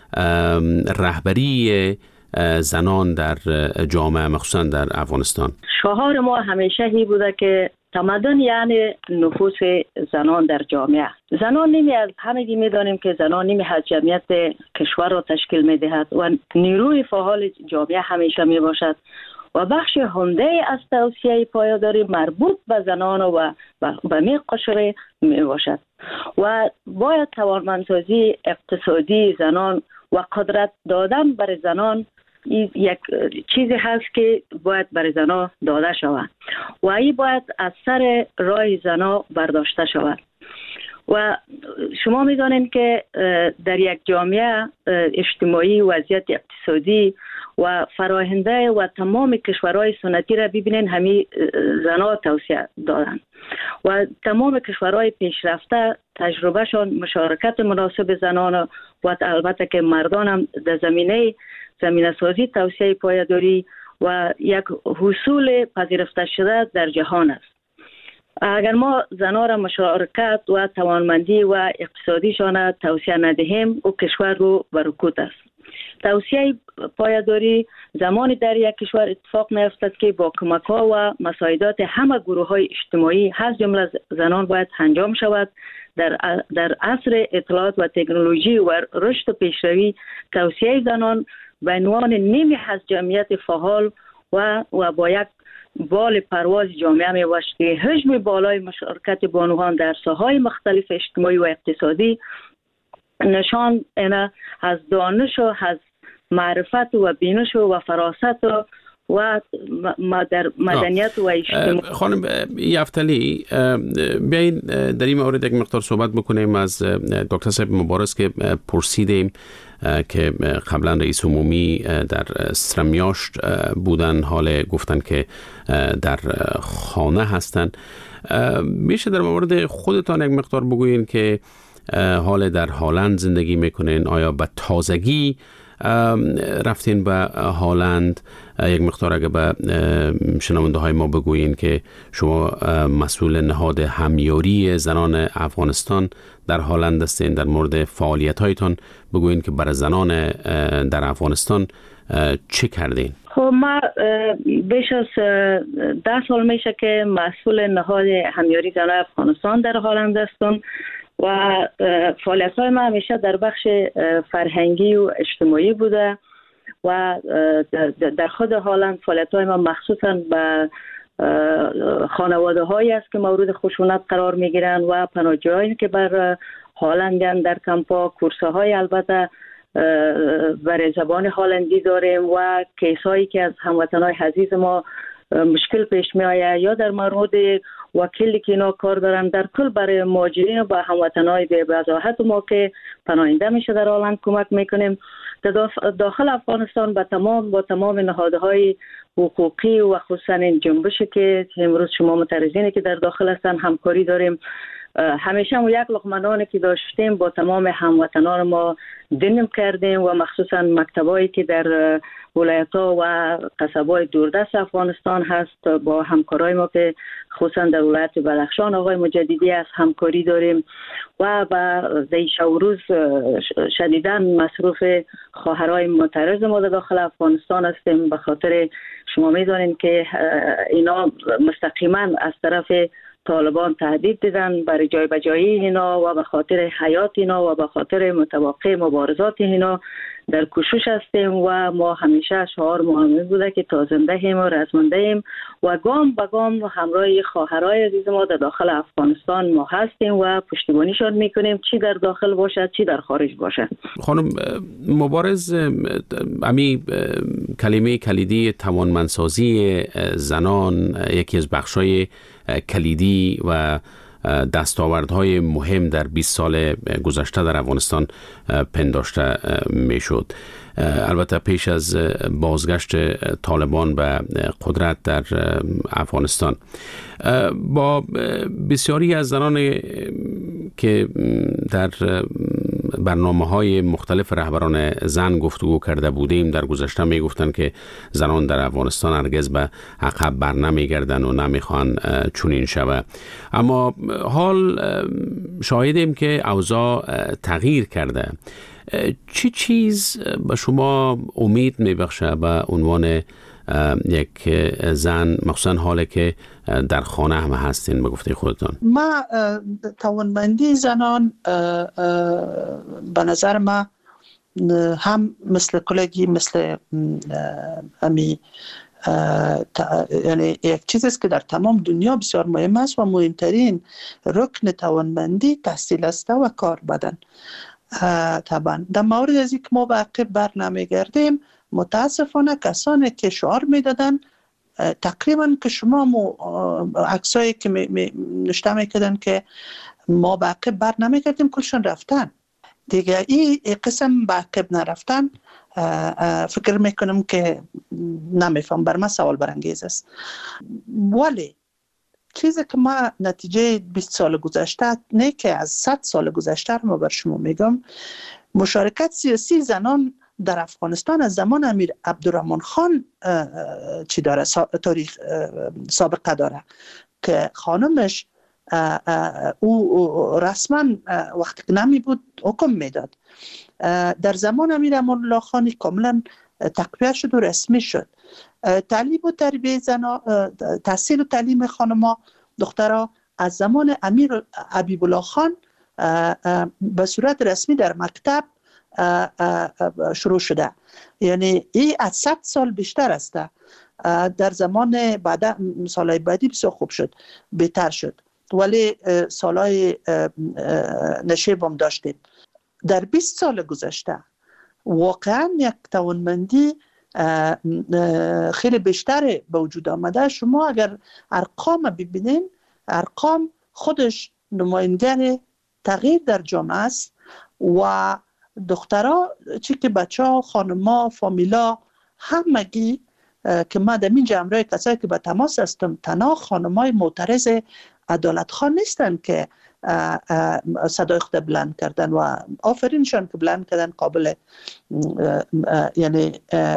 رهبری زنان در جامعه مخصوصا در افغانستان؟ شعار ما همیشه هی بوده که تمدن یعنی نفوس زنان در جامعه. زنان نیمی از همگی میدانیم که زنان نیمی از جمعیت کشور را تشکیل میدهد و نیروی فعال جامعه همیشه می باشد و بخش عمده از توسعه پایداری مربوط به زنان و به می قشر می باشد و باید توانمندسازی اقتصادی زنان و قدرت دادن بر زنان یک چیزی هست که باید بر زنان داده شود و این باید از سر راه زنان برداشته شود. و شما می‌دانید که در یک جامعه اجتماعی وضعیت اقتصادی و فراهنده و تمام کشورهای سنتی را ببینین همین زنان توسعه دارند و تمام کشورهای پیشرفته تجربهشان مشارکت مناسب زنان و البته که مردان هم در زمینه زمینه سازی توسعه پایداری و یک حصول پذیرفته شده در جهان است. اگر ما زنان را مشارکت و توانمندی و اقتصادیشان توسعه ندهیم او کشور رو برکوت است. توسعه پایداری زمانی در یک کشور اتفاق می‌افتد که با کمک‌ها و مساعدات همه گروه‌های اجتماعی از جمله زنان باید انجام شود. در در عصر اطلاعات و تکنولوژی و رشد و پیشروی توسعه زنان به عنوان نیمی از جمعیت فعال و و با یک بال پرواز جامعه می باشد که حجم بالای مشارکت بانوان در ساحه‌های مختلف اجتماعی و اقتصادی نشان اینا از دانش و از معرفت و بینش و فراست و و در مدنیت و اجتماع. خانم یفتلی، بیاین در این مورد یک مقدار صحبت بکنیم از دکتر صاحب مبارز که پرسیدیم که قبلا رئیس عمومی در سرمیاشت بودن، حال گفتن که در خانه هستن. میشه در مورد خودتان یک مقدار بگوین که حال در هالند زندگی میکنین؟ آیا به تازگی رفتین به هالند؟ یک مقدار اگه به شنونده های ما بگویین که شما مسئول نهاد همیاری زنان افغانستان در هالند هستین، در مورد فعالیت هایتان بگویین که برای زنان در افغانستان چه کردین؟ خب ما بیش از ده سال میشه که مسئول نهاد همیاری زنان افغانستان در هالند هستم و فعالیت های ما همیشه در بخش فرهنگی و اجتماعی بوده و در خود هالند فعالیت های ما مخصوصا به خانواده هایی است که مورد خشونت قرار می گیرند و پناهجویانی که بر هالندن در کمپا، کورسه های البته برای زبان هالندی داریم و کیس هایی که از هموطنان عزیز ما مشکل پیش می آید یا در مورد وکیلی که اینا کار دارن، در کل برای مهاجرین و خاموطنهای بی وضاحت ما که پناهنده میشه در هلند کمک میکنیم. داخل افغانستان با تمام با تمام نهادهای حقوقی و خصوصا این جنبشی که امروز شما معترضینی که در داخل هستن همکاری داریم. همیشه ما یک لقمه نانی که داشتیم با تمام هموطنان ما دنم کردیم و مخصوصا مکتبایی که در ولایت‌ها و قصب‌های دوردست افغانستان هست با همکارای ما که خصوصا در ولایت بدخشان آقای مجددی است همکاری داریم و با دیش و روز شدیداً مصروف خواهرای معترض ما در داخل افغانستان هستیم. به خاطر شما می‌دانید که اینا مستقیما از طرف طالبان تهدید دیدن برای جای بجایی اینا و به خاطر حیات اینا و به خاطر متوقع مبارزات اینا در کوشش هستیم و ما همیشه شعار مهمی بوده که تا زنده ایم و رزمنده ایم و گام به گام همراه خواهرای عزیز ما در داخل افغانستان ما هستیم و پشتیبانیشان میکنیم، چی در داخل باشه چی در خارج باشه. خانم مبارز، امی کلمه کلیدی توانمندسازی زنان یکی از بخشای کلیدی و دستاوردهای مهم در بیست سال گذشته در افغانستان پنداشته میشد. البته پیش از بازگشت طالبان به قدرت در افغانستان با بسیاری از زنان که در برنامه‌های مختلف رهبران زن گفتگو کرده بودیم در گذشته می گفتن که زنان در افغانستان هرگز به عقب بر نمیگردن و نمیخوان چنین شود، اما حال شاهدیم که اوضاع تغییر کرده. چی چیز به شما امید میبخشه به عنوان یک زن، مخصوصا حالی که در خانه هم هستین به گفته خودتان؟ ما توانمندی زنان به نظر ما هم مثل کلگی مثل امی یعنی یک چیز است که در تمام دنیا بسیار مهم است و مهمترین رکن توانمندی تحصیل است و کار بدن. طبعا در مورد از اینکه ما به عقب بر نمیگردیم، متاسفانه کسانی که شعار میدادن تقریبا که شما عکسایی که می می نشته میکردن که ما به عقب بر نمیگردیم کلشون رفتن دیگه. این قسم به عقب نرفتن فکر میکنم که نمیفهم، بر من سوال برانگیز است. ولی چیزی که ما نتیجه بیست سال گذشته نه که از صد سال گذشته رو ما بر شما میگم، مشارکت سیاسی زنان در افغانستان از زمان امیر عبدالرحمن خان چی داره، تاریخ سابقه داره که خانمش او رسما وقتی که نمی بود حکم میداد. در زمان امیر امان الله خان کاملا تقویت شد و رسمی شد. تعلیم و تربیت زنا، تحصیل و تعلیم خانما دخترها از زمان امیر حبیب الله خان به صورت رسمی در مکتب شروع شده. یعنی این از صد سال بیشتر است. در زمان بعد سالهای بعدی بسیار خوب شد، بهتر شد، ولی سالهای نشیب هم داشتیم. در بیست سال گذشته واقعا یک توانمندی خیلی بیشتر به وجود آمده. شما اگر ارقام ببینین، ارقام خودش نماینگر تغییر در جامعه است و دخترها چی که بچه ها، خانم ها، فامیلا همگی که ما در این جمعه کسایی که به تماس هستم تنها خانم های معترض عدالت خواه نیستن که صدای خود بلند کردن و آفرینشان که بلند کردن قابل یعنی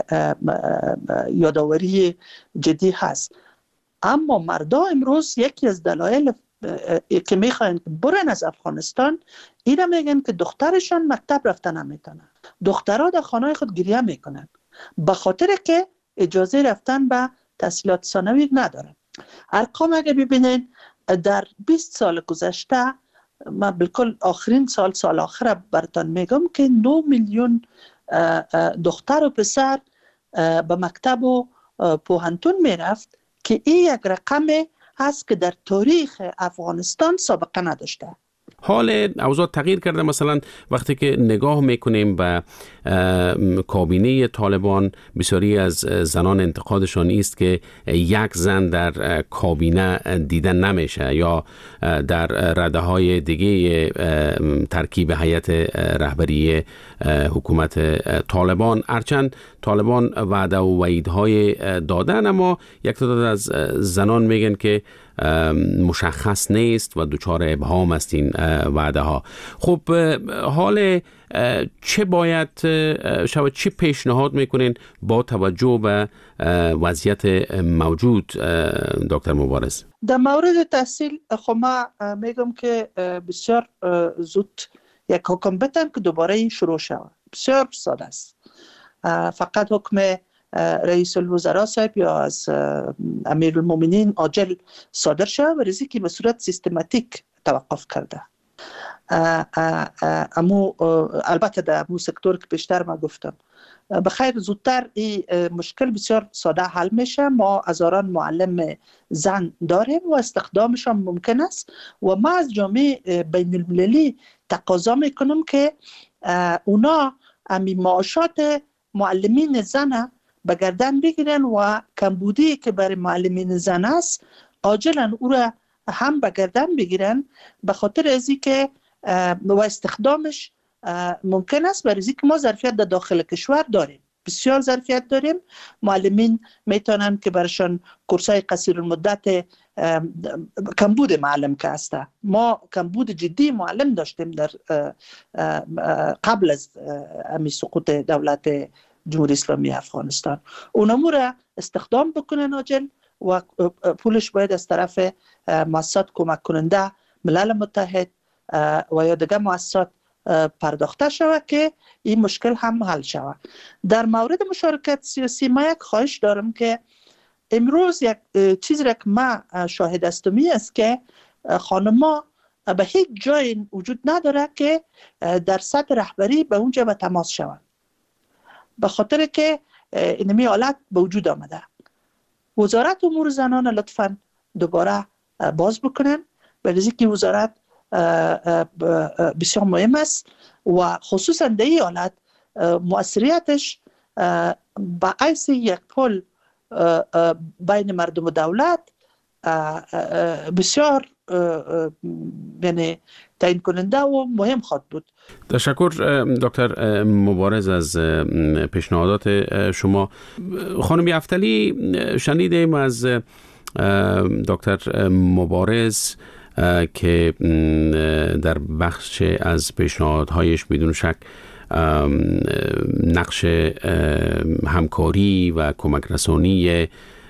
یادآوری جدی هست. اما مردا امروز یکی از دلایل که میخواین که برن از افغانستان اینا میگن که دخترشان مکتب رفتن نمیتونن، دخترها در خانه خود گریه میکنن به خاطر که اجازه رفتن به تحصیلات ثانوی ندارن. ارقام اگه ببینین در بیست سال گذشته، من بالکل آخرین سال سال آخر براتون میگم که نه میلیون دختر و پسر به مکتب و پوهنتون میرفت که این یک رقم هست که در تاریخ افغانستان سابقه نداشته. حال اوضاع تغییر کرده. مثلا وقتی که نگاه میکنیم به کابینه طالبان، بسیاری از زنان انتقادشان است که یک زن در کابینه دیدن نمیشه یا در رده های دیگه ترکیب هیئت رهبری حکومت طالبان. هرچند طالبان وعده و وعیدهای دادن، اما یک تعداد از زنان میگن که مشخص نیست و دچار ابهام است این وعده ها. خب حال چه باید شود، چی پیشنهاد میکنین با توجه به وضعیت موجود دکتر مبارز؟ در مورد تحصیل خب ما میگم که بسیار زود یک حکم بدن که دوباره شروع شود. بسیار ساده است، فقط حکم رئیس الوزراء صاحب یا از امیر المومنین عاجل صادر شود و ریزی که به صورت سیستماتیک توقف کرده. امو البته در امو سکتور که بیشتر ما گفتم بخیر زودتر این مشکل بسیار ساده حل میشه. ما هزاران معلم زن داریم و استخدامشان ممکن است و ما از جامعه بین المللی تقاضا میکنم که اونا امی معاشات معلمین زن به گردن بگیرن و کمبودی که برای معلمین زن است عاجلا او را هم به گردن بگیرن، به خاطر ازی که و استخدامش ممکن است، برای که ما ظرفیت در داخل کشور داریم، بسیار ظرفیت داریم. معلمین میتونن که برشان کورسای قصیر المدت کمبود معلم که هسته. ما کمبود جدی معلم داشتیم در قبل از امی سقوط دولت جمهوری اسلامی افغانستان. اونمو را استخدام بکنن عاجل و پولش باید از طرف مؤسسات کمک کننده ملل متحد و یا دیگه مؤسسات پرداخته شود که این مشکل هم حل شود. در مورد مشارکت سیاسی ما یک خواهش دارم که امروز یک چیزی را که ما شاهد هستمی است که خانما به هیچ جای وجود نداره که در سطح رهبری به اونجا به تماس شوند، به خاطر که اینمی حالت به وجود آمده. وزارت امور زنان لطفاً دوباره باز بکنن، برای که وزارت بسیار مهم است و خصوصا در این حالت مؤثریتش با عکس یک پل بین مردم و دولت بسیار یعنی تعیین کننده و مهم خواهد بود. تشکر دکتر مبارز از پیشنهادات شما. خانم یفتلی، شنیدیم از دکتر مبارز که در بخش از پیشنهادهایش بدون شک نقش همکاری و کمک رسانی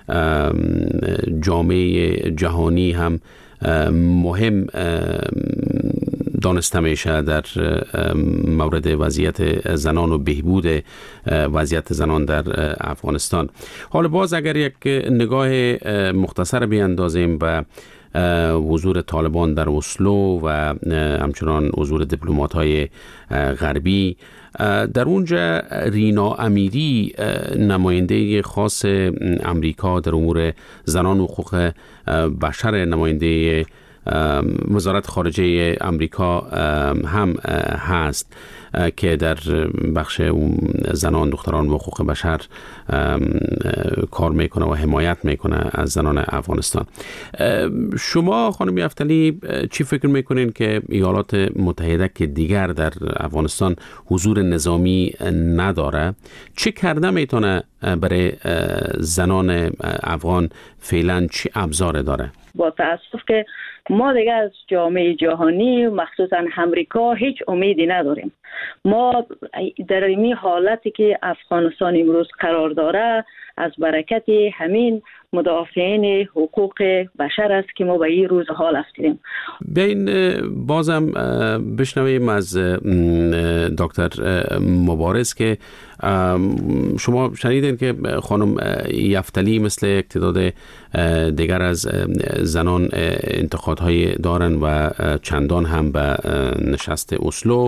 جامعه جهانی هم مهم دانسته میشه در مورد وضعیت زنان و بهبود وضعیت زنان در افغانستان. حالا باز اگر یک نگاه مختصر بیاندازیم به حضور طالبان در اسلو و همچنان حضور دیپلمات‌های غربی در اونجا، رینا امیری نماینده خاص امریکا در امور زنان و حقوق بشر، نماینده وزارت خارجه امریکا هم هست که در بخش زنان، دختران و حقوق بشر کار میکنه و حمایت میکنه از زنان افغانستان. شما خانم یفتلی چی فکر میکنین که ایالات متحده که دیگر در افغانستان حضور نظامی نداره، چه کرده میتونه برای زنان افغان؟ فعلا چی ابزار داره؟ با تاسف که ما دیگه از جامعه جهانی مخصوصا امریکا هیچ امیدی نداریم. ما در این حالتی که افغانستان امروز قرار داره از برکت همین مدافعین حقوق بشر است که ما به این روز حال هستیم. بین بازم بشنویم از دکتر مبارز که شما شنیدین که خانم یفتلی مثل تعداد دیگر از زنان انتقادهای دارن و چندان هم به نشست اسلو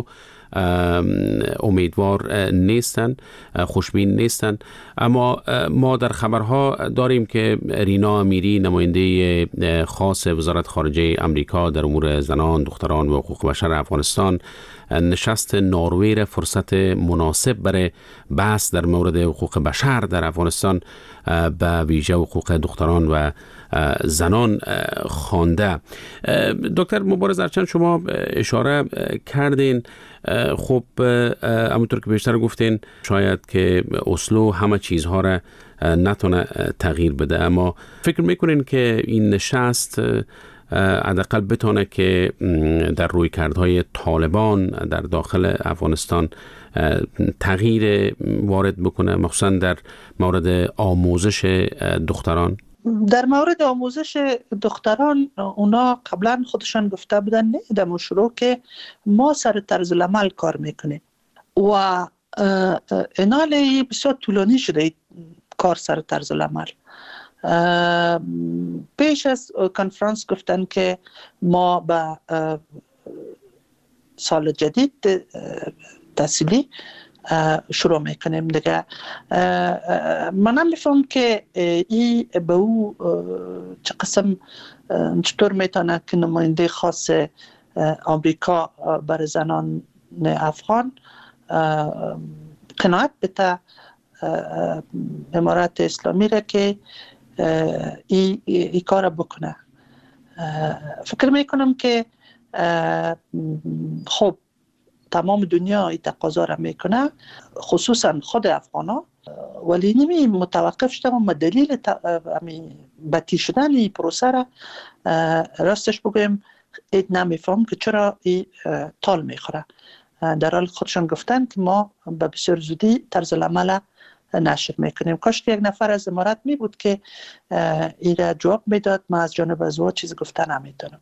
امیدوار نیستند، خوشبین نیستند. اما ما در خبرها داریم که رینا امیری، نماینده خاص وزارت خارجه امریکا در امور زنان، دختران و حقوق بشر افغانستان، نشست نروژ را فرصت مناسب برای بحث در مورد حقوق بشر در افغانستان به ویژه حقوق دختران و زنان خوانده. دکتر مبارز ارچند، شما اشاره کردین، خب همونطور که بیشتر گفتین شاید که اسلو همه چیزها را نتونه تغییر بده، اما فکر میکنین که این نشست حداقل بتونه که در رویکردهای طالبان در داخل افغانستان تغییر وارد بکنه، مخصوصا در مورد آموزش دختران؟ در مورد آموزش دختران اونا قبلا خودشان گفته بودن نه در شروع که ما سر طرز العمل کار میکنیم و اناله بسیار طولانی شده کار سر طرز العمل. پیش از کنفرانس گفتن که ما به سال جدید تحصیلی شروع میکنیم دیگه. من میفهم که این به او چه قسم چطور میتونه که نماینده خاص آمریکا برای زنان افغان قناعت بده امارات اسلامی را که ای, ای کار بکنه. فکر میکنم که خب تمام دنیا ای تقاضا را میکنه، خصوصا خود افغانا، ولی نمی متوقف شدم و دلیل بطی شدن این پروسه را راستش بگویم اید نمیفهم که چرا ای طال میخوره، در حال خودشان گفتن که ما به بسیار زودی طرز العمل نشر میکنیم. کاش یک نفر از امارات می بود که ایره جواب میداد، ما از جانب از او چیز گفته نمیتونم.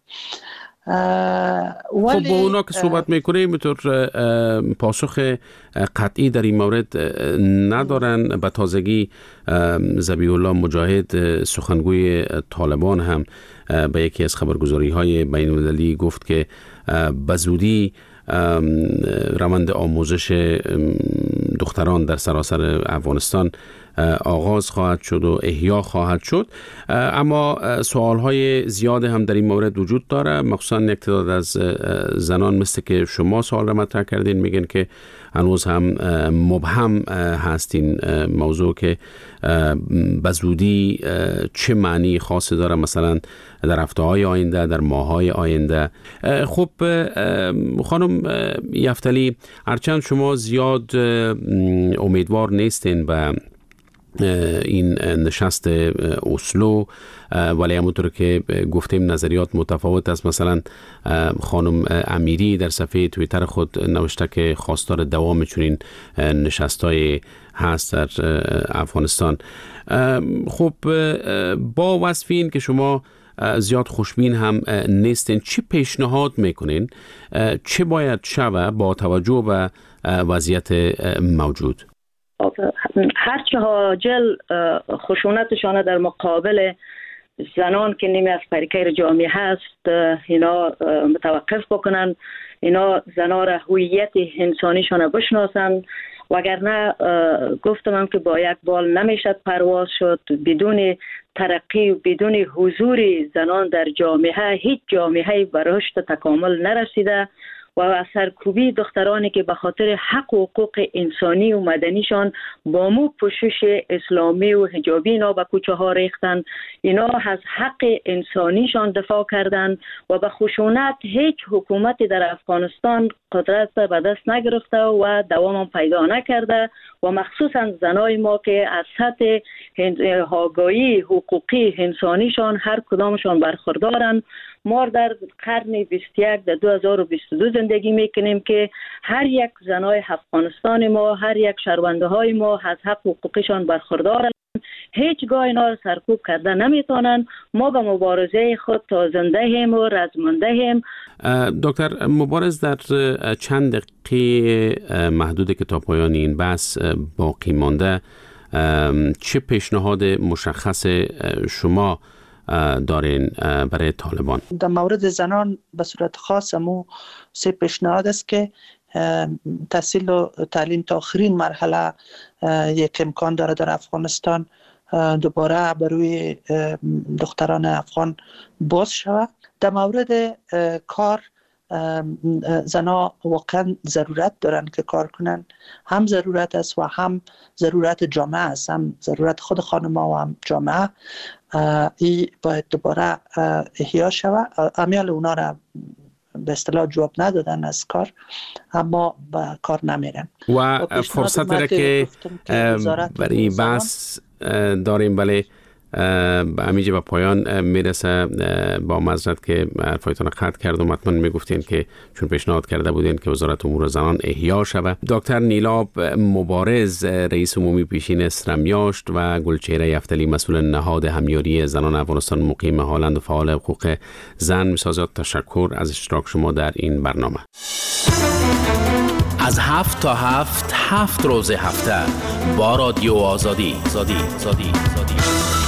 خب با اونا که صحبت میکنیم اینطور پاسخ قطعی در این مورد ندارن. به تازگی ذبیح الله مجاهد سخنگوی طالبان هم به یکی از خبرگزاری های بین المللی گفت که به زودی روند آموزش دختران در سراسر افغانستان آغاز خواهد شد و احیا خواهد شد. اما سوالهای زیاد هم در این مورد وجود داره، مخصوصا یک تعداد از زنان مثل که شما سوال را مطرح کردین میگن که هنوز هم مبهم هست این موضوع که به زودی چه معنی خاصی داره مثلا در هفته‌های آینده، در ماه‌های آینده. خب خانم یفتلی، هرچند شما زیاد امیدوار نیستین به این نشست اسلو، ولی همونطور که گفتیم نظریات متفاوت است. مثلا خانم امیری در صفحه توییتر خود نوشته که خواستار دوام چنین نشست‌های هست در افغانستان. خب با وصف این که شما زیاد خوشبین هم نیستین، چی پیشنهاد میکنین چه باید شوه با توجه به وضعیت موجود؟ هرچه عاجل خشونتشان در مقابل زنان که نیمه از پریکیر جامعه هست اینا متوقف بکنن، اینا زنان را هویت انسانیشان بشناسن، وگرنه گفتم که با یک بال نمیشد پرواز شد. بدون ترقی و بدون حضور زنان در جامعه هیچ جامعه به رشد تکامل نرسیده و سرکوبی دخترانی که به خاطر حق و حقوق انسانی و مدنیشان با مو پوشش اسلامی و حجابی اینا به کوچه ها ریختن، اینا از حق انسانیشان دفاع کردند و به خشونت هیچ حکومتی در افغانستان قدرت به دست نگرفته و دوام پیدا نکرده و مخصوصا زنای ما که از سطح آگاهی حقوقی انسانیشان هر کدامشان برخوردارن. ما در قرن بیست و یک در دو هزار و بیست و دو زندگی میکنیم که هر یک زنای افغانستان ما، هر یک شهرونده های ما از حق و حقوقشان برخوردارن، هیچگاه اینا رو سرکوب کرده نمیتونن. ما به مبارزه خود تا زنده هم و رزمنده هم. دکتر مبارز، در چند دقیقه محدود که تا پایان این بحث باقی مانده، چه پیشنهاد مشخص شما دارین برای طالبان؟ در مورد زنان به صورت خاص مو سه پیشنهاد است که تحصیل و تعلیم تا آخرین مرحله یک امکان داره در افغانستان دوباره بروی دختران افغان باز شود. در مورد کار زنا واقعا ضرورت دارن که کار کنن، هم ضرورت است و هم ضرورت جامعه است، هم ضرورت خود خانم‌ها و هم جامعه. این باید دوباره احیا شود. امیال اونا را به اصطلاح جواب ندادن از کار، اما به کار نمیرن و فرصت داره که برای بحث داریم. بله امیجه به پایان میرسه. با معذرت که حرفایتان قطع کردم، حتما میگفتین که چون پیشنهاد کرده بودین که وزارت امور زنان احیا شود. دکتر نیلاب مبارز رئیس عمومی پیشین سرمیاشت و گلچهره یفتلی مسئول نهاد همیاری زنان افغانستان مقیم هالند و فعال حقوق زن میسازد، تشکر از اشتراک شما در این برنامه. از هفت تا هفت هفت روز هفته با رادیو آزادی. آزادی. آزادی. آزادی.